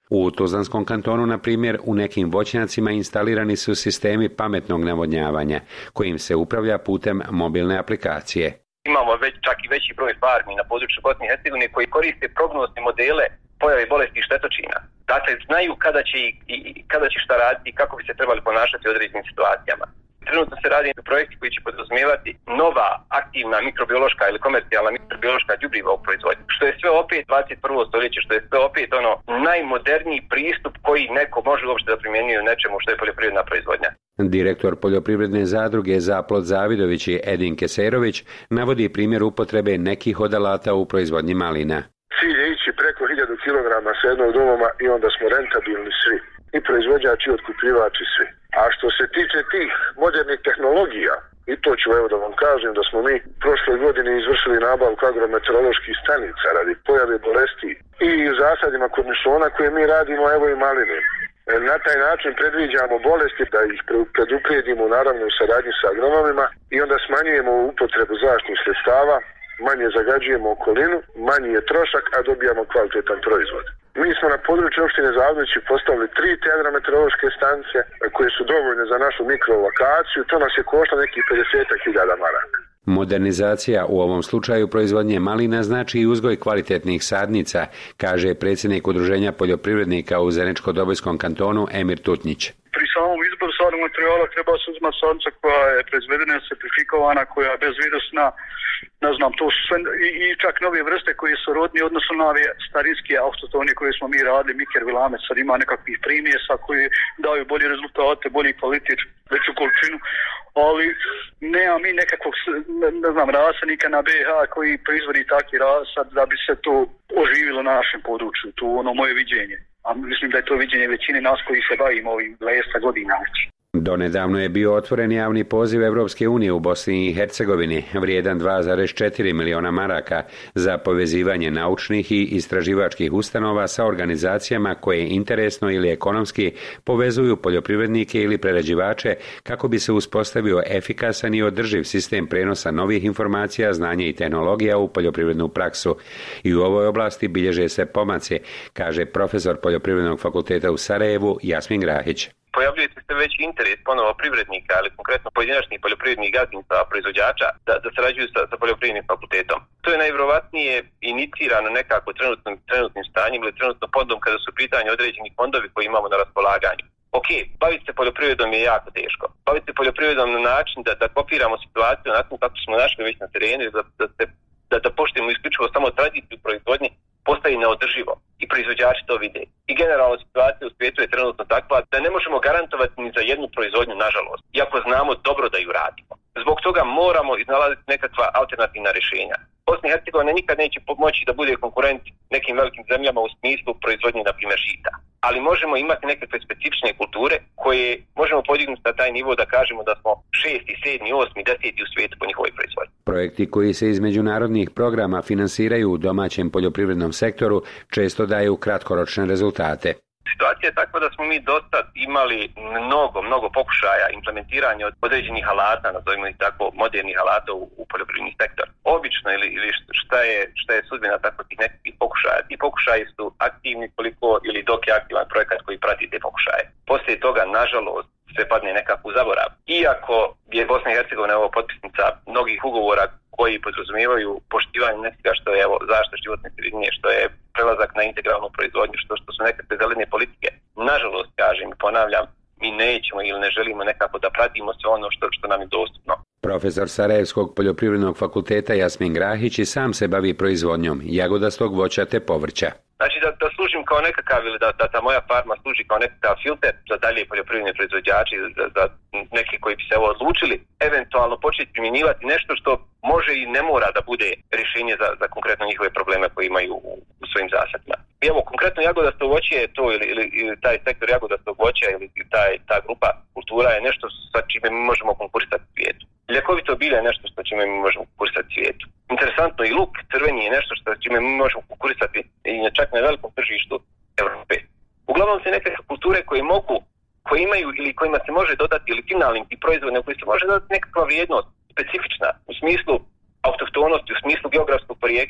U Tuzlanskom kantonu, na primjer, u nekim voćnjacima instalirani su sistemi pametnog navodnjavanja, kojim se upravlja putem mobilne aplikacije. Imamo već čak i veći broj farmi na području Bosne i Hercegovine koji koriste prognozne modele pojave bolesti i štetočina. Dakle, znaju kada će, i, kada će šta raditi i kako bi se trebali ponašati u određenim situacijama. Trenutno se radi projekti koji će podrazumijevati nova aktivna mikrobiološka ili komercijalna mikrobiološka đubriva u proizvodnji. Što je sve opet dvadeset prvo stoljeće, što je sve opet ono najmoderniji pristup koji neko može uopšte da primjenjuje u nečemu što je poljoprivredna proizvodnja. Direktor poljoprivredne zadruge Zaplot Zavidović i Edin Keserović navodi primjer upotrebe nekih od alata u proizvodnji malina. Cilj je ići preko hiljadu kilograma sa jednog domoma i onda smo rentabilni svi. I proizvođači, i otkupljivači, svi. A što se tiče tih modernih tehnologija, i to ću evo da vam kažem da smo mi prošle godine izvršili nabavku agrometeoroloških stanica radi pojave bolesti i zasadima kornišona koje mi radimo evo i maline. Na taj način predviđamo bolesti da ih preduprijedimo naravno u saradnji sa agronomima i onda smanjujemo upotrebu zaštitnih sredstava, manje zagađujemo okolinu, manji je trošak, a dobijamo kvalitetan proizvod. Mi smo na području opštine Zavidovići postavili tri te agrometeorološke stanice koje su dovoljne za našu mikrolokaciju, to nas je koštalo nekih pedeset hiljada maraka. Modernizacija u ovom slučaju proizvodnje malina znači i uzgoj kvalitetnih sadnica, kaže predsjednik Udruženja poljoprivrednika u Zeničko-Dobojskom kantonu Emir Tutnjić. Pri samom izboru sadnog materijala treba se uzmati sadnica koja je proizvedena, certifikovana, koja je bezvirusna, ne znam, to su sve, i, i čak nove vrste koje su rodni odnosno na ove starinske autohtone koje smo mi radili, Miker Vilame, sad ima nekakvih primjesa koji daju bolje rezultate, bolji kvalitet, veću količinu, ali nema mi nekakvog, ne, ne znam, rasadnika na B H koji proizvodi takvi rasad da bi se to oživilo na našem području, to ono moje viđenje. A mislim da je to viđenje većine nas koji se bavimo ovim dvadeset godina već. Donedavno je bio otvoren javni poziv Evropske unije u Bosni i Hercegovini, vrijedan dva zarez četiri miliona maraka za povezivanje naučnih i istraživačkih ustanova sa organizacijama koje interesno ili ekonomski povezuju poljoprivrednike ili prerađivače kako bi se uspostavio efikasan i održiv sistem prenosa novih informacija, znanja i tehnologija u poljoprivrednu praksu. I u ovoj oblasti bilježe se pomaci, kaže profesor Poljoprivrednog fakulteta u Sarajevu Jasmin Grahić. Pojavljuje se već interes ponovo privrednika, ali konkretno pojedinačnih poljoprivrednih gazdinstava, proizvođača, da, da sarađuju sa, sa poljoprivrednim fakultetom. To je najvjerovatnije inicirano nekako trenutnim, trenutnim stanjem ili trenutnom fondom kada su pitanje određeni fondovi koji imamo na raspolaganju. Ok, baviti se poljoprivredom je jako teško. Baviti se poljoprivredom na način da, da kopiramo situaciju onako kako smo našli već na terenu, da, da, da, da poštujemo isključivo samo tradiciju proizvodnje, postaje neodrživo i proizvođači to vide. I generalno situacija u svijetu je trenutno takva da ne možemo garantovati ni za jednu proizvodnju, nažalost, iako znamo dobro da ju radimo. Zbog toga moramo iznalaziti nekakva alternativna rješenja. Bosna i Hercegovina nikad neće pomoći da bude konkurent nekim velikim zemljama u smislu proizvodnje, na primjer, žita. Ali možemo imati nekakve specifične kulture koje možemo podignuti na taj nivo da kažemo da smo šesti, sedmi, osmi, deseti u svijetu po njihovoj proizvodnji. Projekti koji se iz međunarodnih programa finansiraju u domaćem poljoprivrednom sektoru često daju kratkoročne rezultate. Situacija je takva da smo mi dosad imali mnogo, mnogo pokušaja implementiranja od određenih alata, nazovimo ih tako, modernih alata u, u poljoprivredni sektor. Obično ili, ili šta je, šta je sudbina tako tih nekakvih pokušaja. Ti pokušaji su aktivni koliko ili dok je aktivan projekat koji prati te pokušaje. Poslije toga, nažalost, sve padne nekako u zaborav. Iako je Bosna i Hercegovina ovo potpisnica mnogih ugovora koji podrazumijevaju poštivanje nečega što je evo, zaštita životne sredine, što je prelazak na integralnu proizvodnju, što, što su nekakve zelene politike. Nažalost, kažem i ponavljam, mi nećemo ili ne želimo nekako da pratimo sve ono što, što nam je dostupno. Profesor Sarajevskog poljoprivrednog fakulteta Jasmin Grahić i sam se bavi proizvodnjom jagodastog voća te povrća. Znači da, da služim kao nekakav ili da, da ta moja farma služi kao nekakav filter za dalje poljoprivredne proizvođače, za, za neke koji bi se evo odlučili, eventualno početi primjenjivati nešto što može i ne mora da bude rješenje za, za konkretno njihove probleme koje imaju u, u svojim zasadima. I evo, konkretno jagodasto voće je to ili, ili, ili taj sektor jagodastog voća ili taj, ta grupa kultura je nešto sa čime mi možemo konkurisati svijetu. Ljekovito bilje je nešto što čime mi možemo konkurisati svijetu. Interesantno i luk crveni je nešto što čime mi možemo konkurisati i čak na velikom tržištu Evrope. Uglavnom se neke kulture koje mogu, koje imaju ili kojima se može dodati ili finalnim i proizvodima koji se može dodati nekakva vrijednost specifična u smislu autohtonosti, u smislu geografskog porijekla.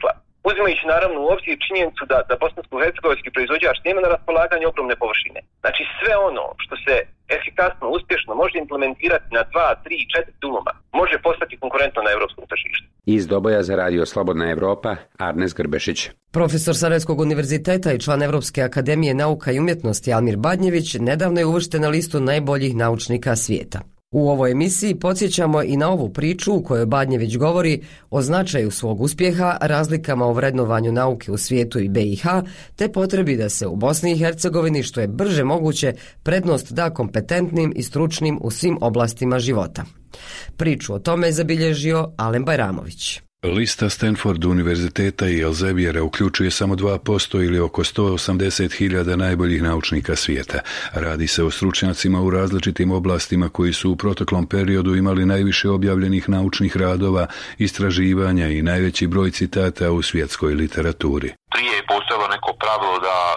uzimajući naravno u obzir činjenicu da, da bosansko-hercegovački proizvođač nema na raspolaganju ogromne površine. Znači sve ono što se efikasno, uspješno može implementirati na dva, tri, četiri duluma, može postati konkurentno na europskom tržištu. Iz Doboja za radio Slobodna Evropa, Arnes Grbešić. Profesor Sarajevskog univerziteta i član Evropske akademije nauka i umjetnosti Almir Badnjević nedavno je uvršten na listu najboljih naučnika svijeta. U ovoj emisiji podsjećamo i na ovu priču u kojoj Badnjević govori o značaju svog uspjeha, razlikama u vrednovanju nauke u svijetu i B i H, te potrebi da se u Bosni i Hercegovini što je brže moguće prednost da kompetentnim i stručnim u svim oblastima života. Priču o tome je zabilježio Alen Bajramović. Lista Stanford univerziteta i Elseviera uključuje samo dva posto ili oko sto osamdeset hiljada najboljih naučnika svijeta. Radi se o stručnjacima u različitim oblastima koji su u proteklom periodu imali najviše objavljenih naučnih radova, istraživanja i najveći broj citata u svjetskoj literaturi. Prije je postojalo neko pravilo da e,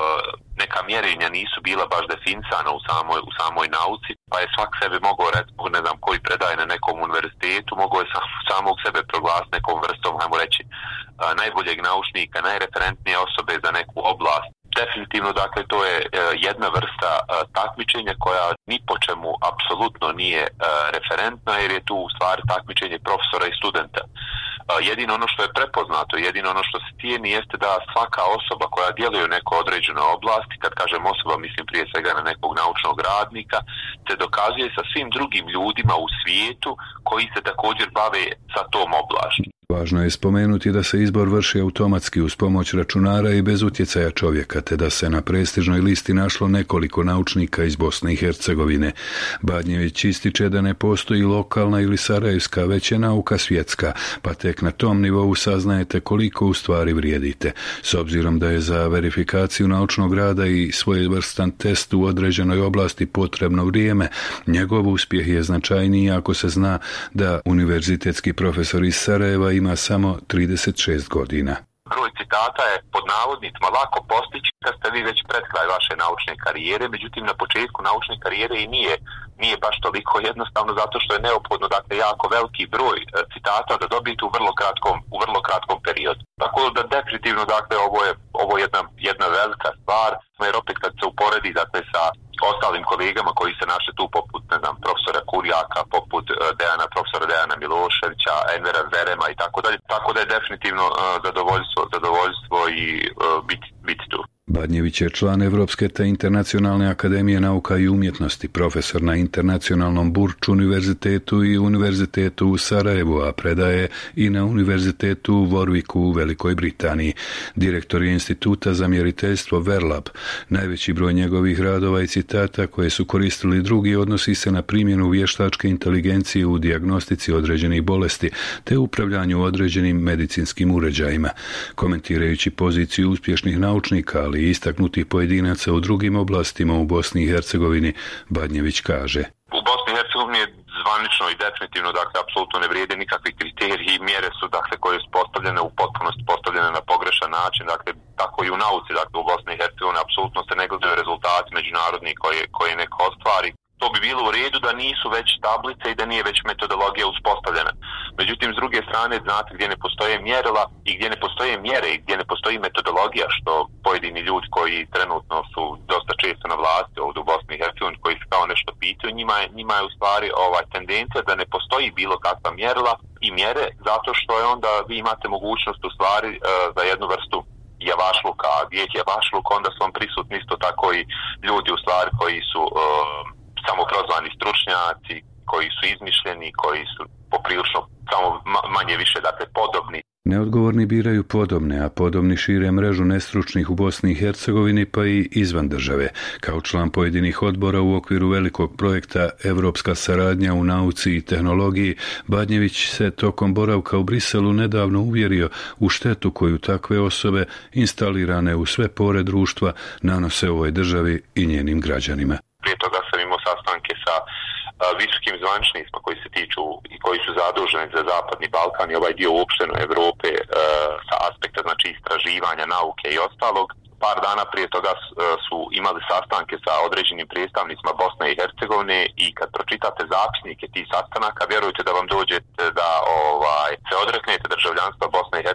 neka mjerenja nisu bila baš definisana u samoj, u samoj nauci, pa je svak sebe mogao, recimo, ne znam, koji predaje na nekom univerzitetu, mogao je sam, samog sebe proglasiti nekom vrstom, hajmo reći, e, najboljeg naučnika, najreferentnije osobe za neku oblast. Definitivno, dakle, to je e, jedna vrsta e, takmičenja koja ni po čemu apsolutno nije e, referentna, jer je tu u stvari takmičenje profesora i studenta. E, jedino ono što je prepoznato, jedino ono što se cijeni jeste da svaka osoba koja djeluje u nekoj određenoj oblasti, kad kažem osoba, mislim prije svega na nekog naučnog radnika, se dokazuje sa svim drugim ljudima u svijetu koji se također bave sa tom oblašću. Važno je spomenuti da se izbor vrši automatski uz pomoć računara i bez utjecaja čovjeka, te da se na prestižnoj listi našlo nekoliko naučnika iz Bosne i Hercegovine. Badnjević ističe da ne postoji lokalna ili sarajevska, već je nauka svjetska, pa tek na tom nivou saznajete koliko u stvari vrijedite. S obzirom da je za verifikaciju naučnog rada i svojevrstan test u određenoj oblasti potrebno vrijeme, njegov uspjeh je značajniji ako se zna da univerzitetski profesor iz Sarajeva ima samo trideset šest godina. Broj citata je pod navodnicima lako postići kad ste vi već pred kraj vaše naučne karijere, međutim na početku naučne karijere i nije, nije baš toliko jednostavno zato što je neophodno, dakle, jako veliki broj citata da dobijete u vrlo kratkom, u vrlo kratkom periodu. Tako da definitivno, dakle, ovo je, ovo je jedna, jedna velika stvar, jer opet kad se uporedi, dakle, sa ostalim kolegama koji se našli tu poput, ne znam, profesora Kurjaka, poput Dejana, profesora Dejana Miloševića, Envera Verema i tako dalje. Tako da je definitivno uh, zadovoljstvo, zadovoljstvo i uh, biti, biti tu. Badnjević je član Evropske te internacionalne akademije nauka i umjetnosti, profesor na internacionalnom Burč univerzitetu i univerzitetu u Sarajevu, a predaje i na univerzitetu u Warwicku u Velikoj Britaniji. Direktor je instituta za mjeriteljstvo Verlab. Najveći broj njegovih radova i citata koje su koristili drugi odnosi se na primjenu vještačke inteligencije u dijagnostici određenih bolesti te upravljanju određenim medicinskim uređajima. Komentirajući poziciju uspješnih naučnika, ali i istaknutih pojedinaca u drugim oblastima u Bosni i Hercegovini, Badnjević kaže: U Bosni i Hercegovini je zvanično i definitivno, dakle, apsolutno ne vrijede nikakvi kriteriji i mjere su, dakle, koje su postavljene u potpunosti postavljene na pogrešan način, dakle, tako i u nauci, dakle, u Bosni i Hercegovini apsolutno se ne gledaju rezultati međunarodni koje, koje neko ostvari. To bi bilo u redu da nisu već tablice i da nije već metodologija uspostavljena. Međutim, s druge strane, znate, gdje ne postoje mjerila i gdje ne postoje mjere i gdje ne postoji metodologija, što pojedini ljudi koji trenutno su dosta često na vlasti ovdje u Bosni i Hercegovini, koji se kao nešto pitaju, njima je, njima je u stvari ovaj tendencija da ne postoji bilo kakva mjerila i mjere, zato što je onda vi imate mogućnost u stvari uh, za jednu vrstu javašluka, a gdje je javašluk, onda su vam prisutni isto tako i ljudi u stvari koji su uh, samoprozvani stručnjaci, koji su izmišljeni, koji su poprilično samo manje više, dakle, podobni. Neodgovorni biraju podobne, a podobni šire mrežu nestručnih u Bosni i Hercegovini pa i izvan države. Kao član pojedinih odbora u okviru velikog projekta Evropska saradnja u nauci i tehnologiji, Badnjević se tokom boravka u Briselu nedavno uvjerio u štetu koju takve osobe instalirane u sve pore društva nanose ovoj državi i njenim građanima. Prije toga sam imao sastanke sa visokim zvaničnicima koji se tiču i koji su zaduženi za Zapadni Balkan i ovaj dio uopšteno Evrope sa aspekta, znači, istraživanja, nauke i ostalog. Par dana prije toga su imali sastanke sa određenim predstavnicima Bosne i Hercegovine i kad pročitate zapisnike tih sastanaka, vjerujte da vam dođe da ovaj, se odreknete državljanstva Bosne i Hercegovine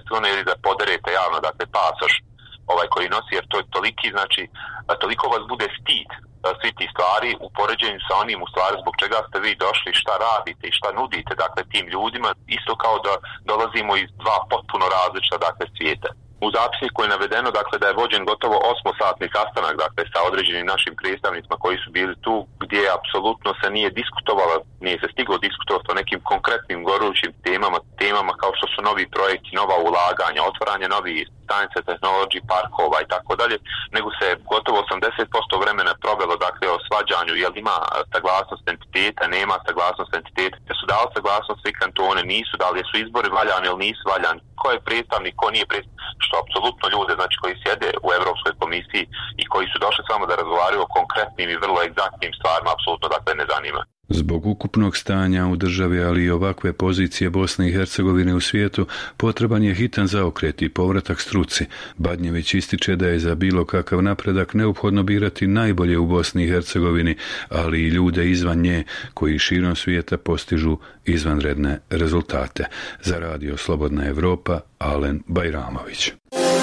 Hercegovine ili da poderete javno, dakle, pasoš ovaj koji nosi, jer to je toliki, znači, toliko vas bude stid svi ti stvari u poređenju sa onim u stvari zbog čega ste vi došli, šta radite i šta nudite, dakle, tim ljudima, isto kao da dolazimo iz dva potpuno različita, dakle, svijeta. U zapisniku je navedeno, dakle, da je vođen gotovo osmosatni sastanak, dakle, sa određenim našim predstavnicima koji su bili tu, gdje apsolutno se nije diskutovalo, nije se stiglo diskutovati o nekim konkretnim gorućim temama, temama kao što su novi projekti, nova ulaganja, otvaranje novih science and technology parkova i tako dalje, nego se gotovo osamdeset posto vremena provelo, dakle, o svađanju, jel ima saglasnost entiteta, nema saglasnost entiteta, jer su dali saglasnost svi kantone, nisu dali, su izbori valjani ili nisu valjani, ko je predstavnik, ko nije predstavnik, što apsolutno ljude, znači, koji sjede u Europskoj komisiji i koji su došli samo da razgovaraju o konkretnim i vrlo egzaktnim stvarima, apsolutno, dakle, ne zanima. Zbog ukupnog stanja u državi, ali i ovakve pozicije Bosne i Hercegovine u svijetu, potreban je hitan zaokret i povratak struci. Badnjević ističe da je za bilo kakav napredak neophodno birati najbolje u Bosni i Hercegovini, ali i ljude izvan nje koji širom svijeta postižu izvanredne rezultate. Za Radio Slobodna Evropa, Alen Bajramović.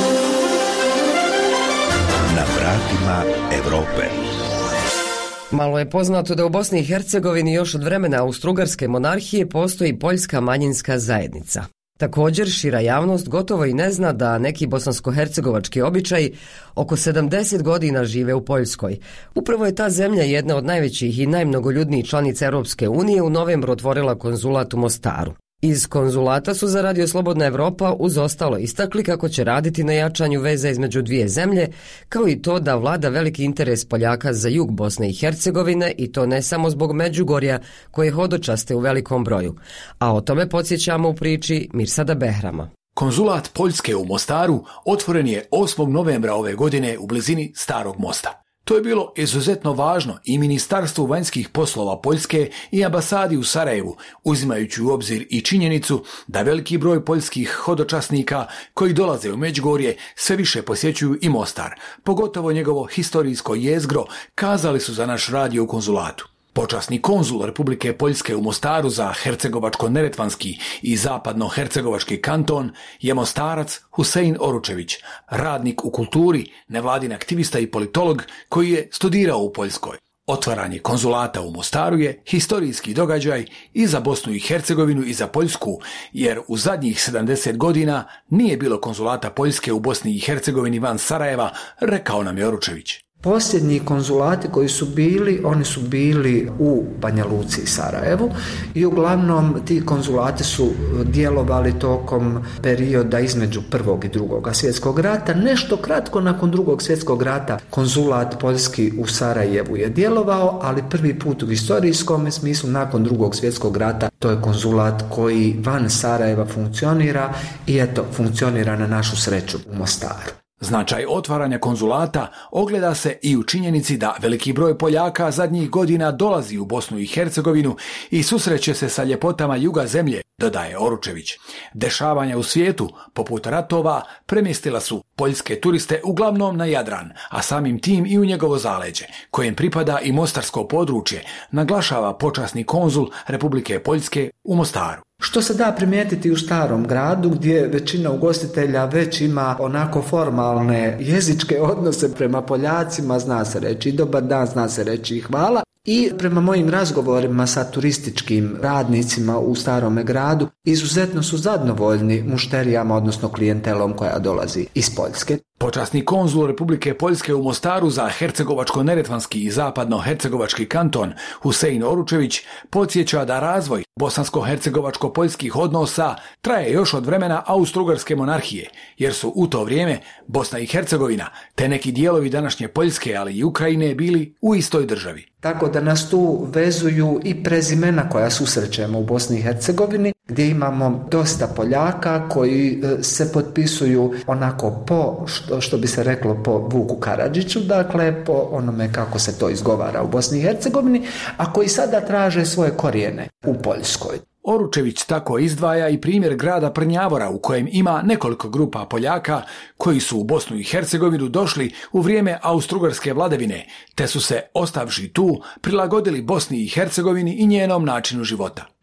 Na vratima Evrope. Malo je poznato da u Bosni i Hercegovini još od vremena Austro-Ugarske monarhije postoji poljska manjinska zajednica. Također, šira javnost gotovo i ne zna da neki bosansko-hercegovački običaji oko sedamdeset godina žive u Poljskoj. Upravo je ta zemlja jedna od najvećih i najmnogoljudnijih članica Europske unije u novembru otvorila konzulat u Mostaru. Iz konzulata su za Radio Slobodna Evropa uz ostalo istakli kako će raditi na jačanju veza između dvije zemlje, kao i to da vlada veliki interes Poljaka za jug Bosne i Hercegovine i to ne samo zbog Međugorja koje hodočaste u velikom broju. A o tome podsjećamo u priči Mirsada Behrama. Konzulat Poljske u Mostaru otvoren je osmog novembra ove godine u blizini Starog mosta. To je bilo izuzetno važno i Ministarstvu vanjskih poslova Poljske i ambasadi u Sarajevu, uzimajući u obzir i činjenicu da veliki broj poljskih hodočasnika koji dolaze u Međugorje sve više posjećuju i Mostar, pogotovo njegovo historijsko jezgro, kazali su za naš radio u konzulatu. Počasni konzul Republike Poljske u Mostaru za Hercegovačko-Neretvanski i Zapadno-Hercegovački kanton je Mostarac Husein Oručević, radnik u kulturi, nevladin aktivista i politolog koji je studirao u Poljskoj. Otvaranje konzulata u Mostaru je historijski događaj i za Bosnu i Hercegovinu i za Poljsku, jer u zadnjih sedamdeset godina nije bilo konzulata Poljske u Bosni i Hercegovini van Sarajeva, rekao nam je Oručević. Posljednji konzulati koji su bili, oni su bili u Banja Luci i Sarajevu i uglavnom ti konzulati su djelovali tokom perioda između prvog i drugog svjetskog rata. Nešto kratko nakon drugog svjetskog rata konzulat poljski u Sarajevu je djelovao, ali prvi put u historijskom smislu nakon drugog svjetskog rata to je konzulat koji van Sarajeva funkcionira i eto, funkcionira na našu sreću u Mostaru. Značaj otvaranja konzulata ogleda se i u činjenici da veliki broj Poljaka zadnjih godina dolazi u Bosnu i Hercegovinu i susreće se sa ljepotama juga zemlje, dodaje Oručević. Dešavanja u svijetu, poput ratova, premjestila su poljske turiste uglavnom na Jadran, a samim tim i u njegovo zaleđe, kojem pripada i mostarsko područje, naglašava počasni konzul Republike Poljske u Mostaru. Što se da primijetiti u Starom gradu gdje većina ugostitelja već ima onako formalne jezičke odnose prema Poljacima, zna se reći dobar dan, zna se reći hvala. I prema mojim razgovorima sa turističkim radnicima u Starome gradu izuzetno su zadovoljni mušterijama, odnosno klijentelom koja dolazi iz Poljske. Počasni konzul Republike Poljske u Mostaru za Hercegovačko-Neretvanski i Zapadno-Hercegovački kanton Husein Oručević podsjeća da razvoj bosansko-hercegovačko-poljskih odnosa traje još od vremena Austro-Ugarske monarhije, jer su u to vrijeme Bosna i Hercegovina te neki dijelovi današnje Poljske, ali i Ukrajine bili u istoj državi. Tako da nas tu vezuju i prezimena koja susrećemo u Bosni i Hercegovini, gdje imamo dosta Poljaka koji se potpisuju onako po, što, što bi se reklo, po Vuku Karadžiću, dakle po onome kako se to izgovara u Bosni i Hercegovini, a koji sada traže svoje korijene u Poljskoj. Oručević tako izdvaja i primjer grada Prnjavora u kojem ima nekoliko grupa Poljaka koji su u Bosnu i Hercegovinu došli u vrijeme Austro-Ugarske vladavine, te su se, ostavši tu, prilagodili Bosni i Hercegovini i njenom načinu života.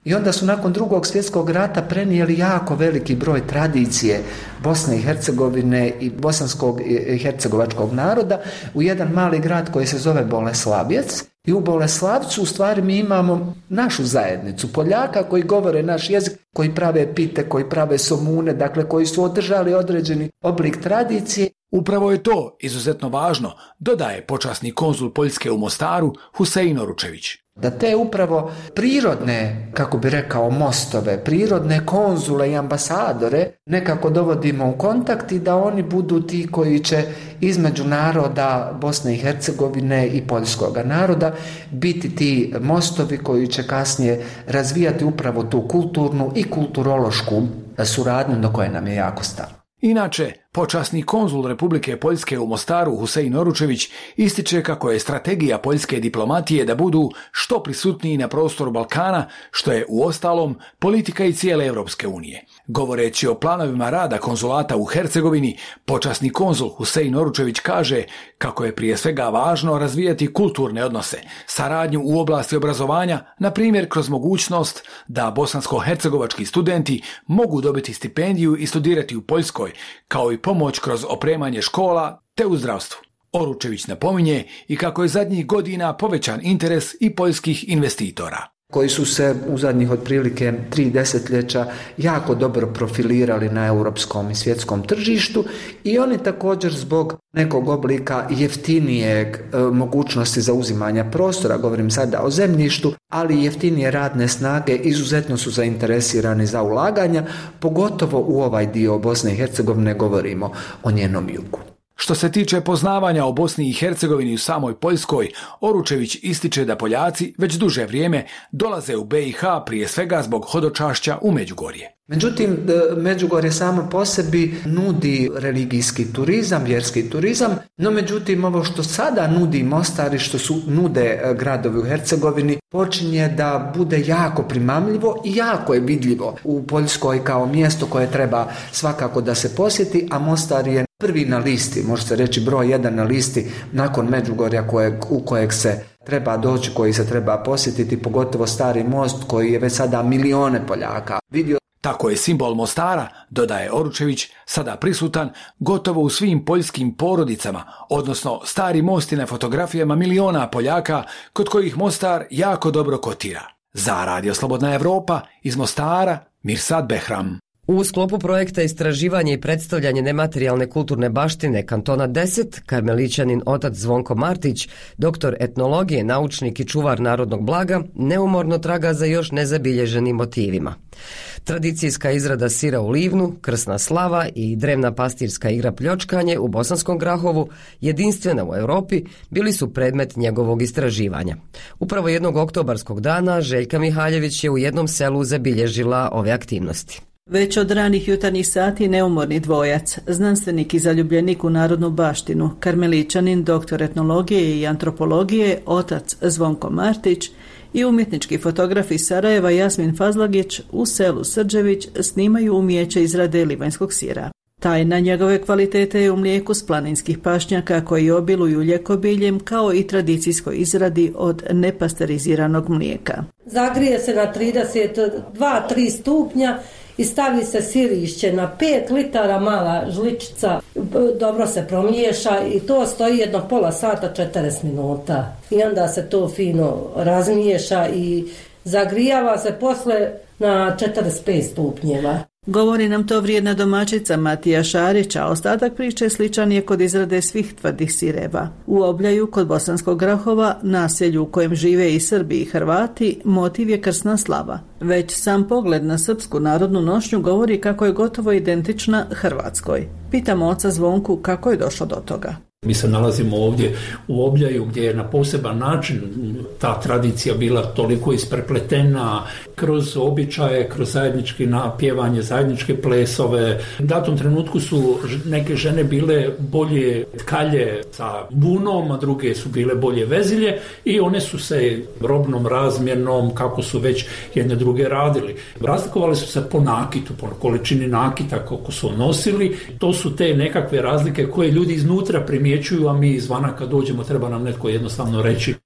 I onda su nakon drugog svjetskog rata prenijeli jako veliki broj tradicije Bosne i Hercegovine i bosanskog i hercegovačkog naroda u jedan mali grad koji se zove Boleslavec. I u Boleslavcu u stvari mi imamo našu zajednicu Poljaka koji govore naš jezik, koji prave pite, koji prave somune, dakle koji su održali određeni oblik tradicije. Upravo je to izuzetno važno, dodaje počasni konzul Poljske u Mostaru Husein Oručević. Da te upravo prirodne, kako bi rekao, mostove, prirodne konzule i ambasadore nekako dovodimo u kontakt i da oni budu ti koji će između naroda Bosne i Hercegovine i poljskog naroda biti ti mostovi koji će kasnije razvijati upravo tu kulturnu i kulturološku suradnju do koje nam je jako stalo. Inače, počasni konzul Republike Poljske u Mostaru Husein Oručević ističe kako je strategija poljske diplomatije da budu što prisutniji na prostoru Balkana, što je uostalom politika i cijele Europske unije. Govoreći o planovima rada konzulata u Hercegovini, počasni konzul Husein Oručević kaže kako je prije svega važno razvijati kulturne odnose, saradnju u oblasti obrazovanja, na primjer kroz mogućnost da bosansko-hercegovački studenti mogu dobiti stipendiju i studirati u Poljskoj, kao i pomoć kroz opremanje škola te u zdravstvu. Oručević napominje i kako je zadnjih godina povećan interes i poljskih investitora, koji su se u zadnjih otprilike tri desetljeća jako dobro profilirali na europskom i svjetskom tržištu i oni također zbog nekog oblika jeftinijeg e, mogućnosti zauzimanja prostora, govorim sada o zemljištu, ali jeftinije radne snage izuzetno su zainteresirani za ulaganja, pogotovo u ovaj dio Bosne i Hercegovine, govorimo o njenom jugu. Što se tiče poznavanja o Bosni i Hercegovini u samoj Poljskoj, Oručević ističe da Poljaci već duže vrijeme dolaze u B i H prije svega zbog hodočašća u Međugorje. Međutim, Međugorje samo po sebi nudi religijski turizam, vjerski turizam, no međutim ovo što sada nudi Mostar i što su nude gradovi u Hercegovini počinje da bude jako primamljivo i jako je vidljivo u Poljskoj kao mjesto koje treba svakako da se posjeti, a Mostar je prvi na listi, može se reći broj jedan na listi nakon Međugorja kojeg, u kojeg se treba doći, koji se treba posjetiti, pogotovo Stari most koji je već sada milione Poljaka vidio. Tako je simbol Mostara, dodaje Oručević, sada prisutan gotovo u svim poljskim porodicama, odnosno Stari most je na fotografijama miliona Poljaka kod kojih Mostar jako dobro kotira. Za Radio Slobodna Evropa iz Mostara, Mirsad Behram. U sklopu projekta istraživanje i predstavljanje nematerijalne kulturne baštine kantona deset, karmelićanin otac Zvonko Martić, doktor etnologije, naučnik i čuvar narodnog blaga, neumorno traga za još nezabilježenim motivima. Tradicijska izrada sira u Livnu, krsna slava i drevna pastirska igra pljočkanje u Bosanskom Grahovu, jedinstvena u Europi, bili su predmet njegovog istraživanja. Upravo jednog oktobarskog dana Željka Mihaljević je u jednom selu zabilježila ove aktivnosti. Već od ranih jutarnjih sati neumorni dvojac, znanstvenik i zaljubljenik u narodnu baštinu, karmelićanin, doktor etnologije i antropologije, otac Zvonko Martić i umjetnički fotograf iz Sarajeva Jasmin Fazlagić u selu Srđević snimaju umijeće izrade livanjskog sira. Tajna njegove kvalitete je u mlijeku s planinskih pašnjaka koji obiluju ljekobiljem, kao i tradicijskoj izradi od nepasteriziranog mlijeka. Zagrije se na trideset dva do tri stupnja i stavi se sirišće na pet litara, mala žličica, dobro se promiješa i to stoji jedno pola sata, četrdeset minuta. I onda se to fino razmiješa i zagrijava se posle na četrdeset pet stupnjeva. Govori nam to vrijedna domaćica Matija Šarić, a ostatak priče sličan je kod izrade svih tvrdih sireva. U Obljaju kod Bosanskog Grahova, naselju u kojem žive i Srbi i Hrvati, motiv je krsna slava. Već sam pogled na srpsku narodnu nošnju govori kako je gotovo identična Hrvatskoj. Pitamo oca Zvonku kako je došlo do toga. Mi se nalazimo ovdje u Obljaju gdje je na poseban način ta tradicija bila toliko isprepletena kroz običaje, kroz zajednički napjevanje, zajedničke plesove. U datom trenutku su neke žene bile bolje tkalje sa bunom, a druge su bile bolje vezilje i one su se robnom razmjernom, kako su već jedne druge radili. Razlikovali su se po nakitu, po količini nakita koliko su nosili. To su te nekakve razlike koje ljudi iznutra primjećuju, a mi izvana kad dođemo treba nam netko jednostavno reći.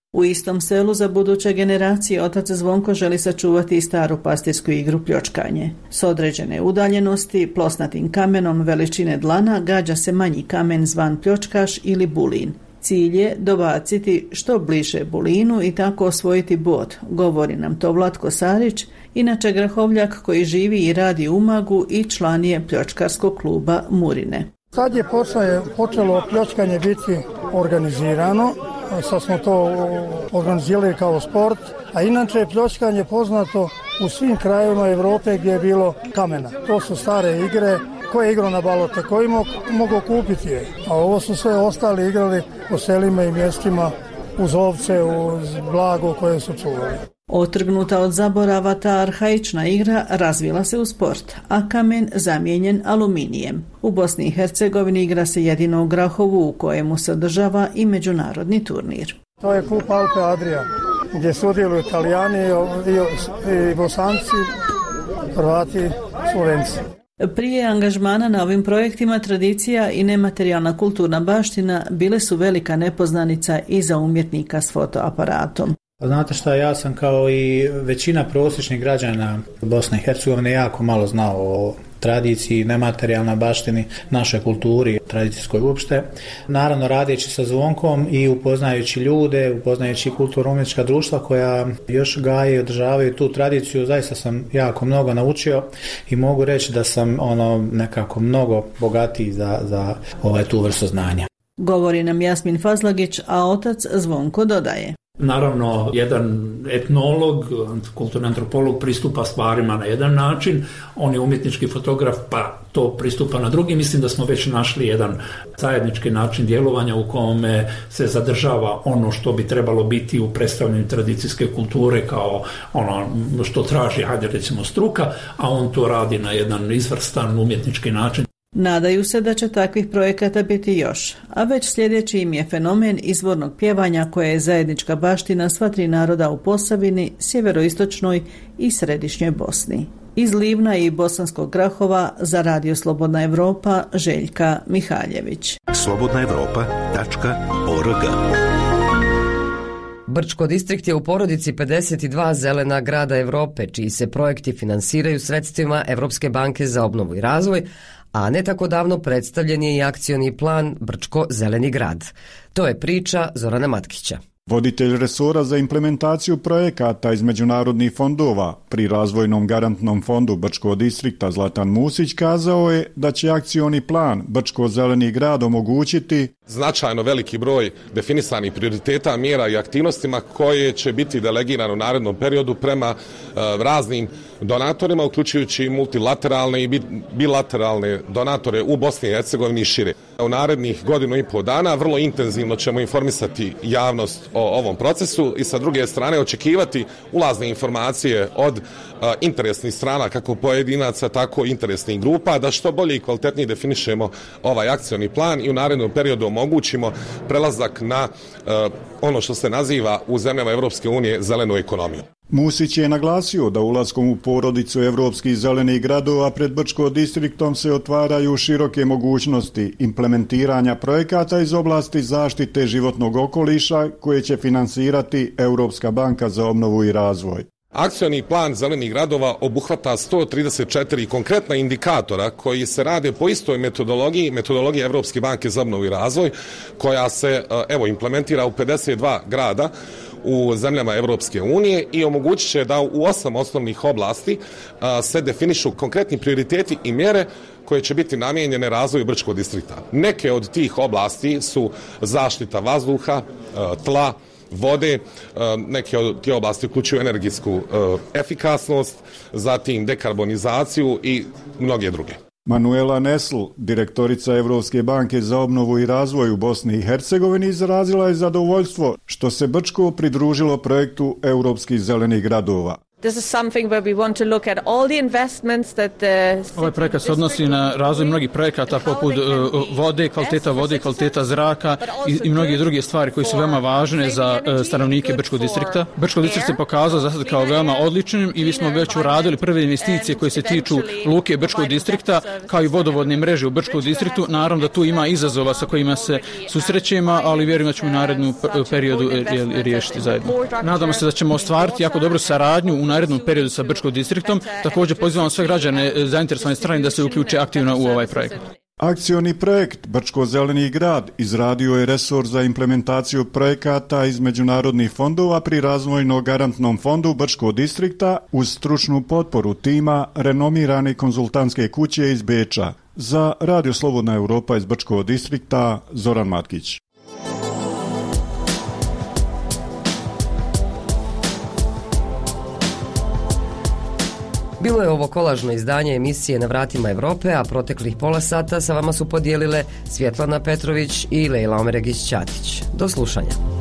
U istom selu za buduće generacije otac Zvonko želi sačuvati i staru pastirsku igru pljočkanje. S određene udaljenosti, plosnatim kamenom veličine dlana gađa se manji kamen zvan pljočkaš ili bulin. Cilj je dobaciti što bliže bulinu i tako osvojiti bod, govori nam to Vlatko Sarić, inače Grahovljak koji živi i radi u Umagu i član je pljočkarskog kluba Murine. Sad je počelo, počelo pljočkanje biti organizirano, sad smo to organizirali kao sport, a inače je pljočkanje poznato u svim krajevima Europe gdje je bilo kamena. To su stare igre, ko je igrao na balote, koji mogu kupiti je, a ovo su sve ostali igrali po selima i mjestima uz ovce, uz blago koje su čuvali. Otrgnuta od zaborava ta arhaična igra razvila se u sport, a kamen zamijenjen aluminijem. U Bosni i Hercegovini igra se jedino u Grahovu u kojemu se održava i međunarodni turnir. To je klub Alpe Adria gdje sudjeluju Italijani i, i Bosanci, Hrvati, Slovenci. Prije angažmana na ovim projektima tradicija i nematerijalna kulturna baština bile su velika nepoznanica i za umjetnika s fotoaparatom. Znate šta, ja sam kao i većina prosječnih građana Bosne i Hercegovine jako malo znao o tradiciji, nematerijalnoj baštini, našoj kulturi, tradicijskoj uopšte. Naravno, radeći sa Zvonkom i upoznajući ljude, upoznajući kulturno-umjetnička društva koja još gaje i održavaju tu tradiciju, zaista sam jako mnogo naučio i mogu reći da sam ono nekako mnogo bogatiji za, za ovaj tu vrstu znanja. Govori nam Jasmin Fazlagić, a otac Zvonko dodaje. Naravno, jedan etnolog, kulturni antropolog pristupa stvarima na jedan način, on je umjetnički fotograf pa to pristupa na drugi. Mislim da smo već našli jedan zajednički način djelovanja u kome se zadržava ono što bi trebalo biti u predstavljanju tradicijske kulture kao ono što traži, hajde recimo struka, a on to radi na jedan izvrstan umjetnički način. Nadaju se da će takvih projekata biti još, a već sljedeći im je fenomen izvornog pjevanja koje je zajednička baština sva tri naroda u Posavini, sjeveroistočnoj i središnjoj Bosni. Iz Livna i Bosanskog Grahova za Radio Slobodna Evropa Željka Mihaljević. slobodna evropa tačka org. Brčko distrikt je u porodici pedeset dva zelena grada Europe, čiji se projekti finansiraju sredstvima Evropske banke za obnovu i razvoj, a ne tako davno predstavljen je i akcioni plan Brčko zeleni grad. To je priča Zorana Matkića. Voditelj resora za implementaciju projekata iz međunarodnih fondova pri razvojnom garantnom fondu Brčko distrikta Zlatan Musić kazao je da će akcioni plan Brčko zeleni grad omogućiti značajno veliki broj definisanih prioriteta, mjera i aktivnostima koje će biti delegirane u narednom periodu prema uh, raznim donatorima, uključujući i multilateralne i bilateralne donatore u Bosni i Hercegovini i šire. U narednih godinu i pol dana vrlo intenzivno ćemo informisati javnost o ovom procesu i sa druge strane očekivati ulazne informacije od uh, interesnih strana, kako pojedinaca, tako i interesnih grupa, da što bolje i kvalitetnije definišemo ovaj akcioni plan i u narednom periodu omogućimo prelazak na uh, ono što se naziva u zemljama Evropske unije zelenu ekonomiju. Musić je naglasio da ulaskom u porodicu evropskih zelenih gradova pred Brčko distriktom se otvaraju široke mogućnosti implementiranja projekata iz oblasti zaštite životnog okoliša koje će finansirati Europska banka za obnovu i razvoj. Akcioni plan zelenih gradova obuhvata sto trideset četiri konkretna indikatora koji se rade po istoj metodologiji, metodologiji Evropske banke za obnovu i razvoj, koja se evo implementira u pedeset dva grada u zemljama Evropske unije i omogućit će da u osam osnovnih oblasti a, se definišu konkretni prioriteti i mjere koje će biti namijenjene razvoju Brčkog distrikta. Neke od tih oblasti su zaštita vazduha, a, tla, vode, neke od tih oblasti uključuju energetsku efikasnost, zatim dekarbonizaciju i mnoge druge. Manuela Nesl, direktorica Evropske banke za obnovu i razvoj u Bosni i Hercegovini, izrazila je zadovoljstvo što se Brčko pridružilo projektu Europskih zelenih gradova. Ovaj projekat se odnosi na razvoj mnogih projekata poput vode, kvaliteta vode, kvaliteta zraka i, i mnoge druge stvari koje su veoma važne za stanovnike Brčkog distrikta. Brčkog distrikt se pokazao za sad kao veoma odličnim i mi smo već uradili prve investicije koje se tiču luke Brčkog distrikta kao i vodovodne mreže u Brčkog distriktu. Naravno da tu ima izazova sa kojima se susrećemo, ali vjerujem da ćemo u narednom periodu riješiti zajedno. Nadamo se da ćemo ostvariti jako dobru saradnju u narednom periodu sa Brčkog distriktom. Također pozivamo sve građane zainteresovane strane da se uključe aktivno u ovaj projekt. Akcioni projekt Brčko zeleni grad izradio je resor za implementaciju projekata iz međunarodnih fondova pri razvojno garantnom fondu Brčkog distrikta uz stručnu potporu tima renomirane konzultantske kuće iz Beča. Za Radio Slobodna Europa iz Brčkog distrikta Zoran Matkić. Bilo je ovo kolažno izdanje emisije Na vratima Evrope, a proteklih pola sata sa vama su podijelile Svjetlana Petrović i Lejla Omeregić-Ćatić. Do slušanja.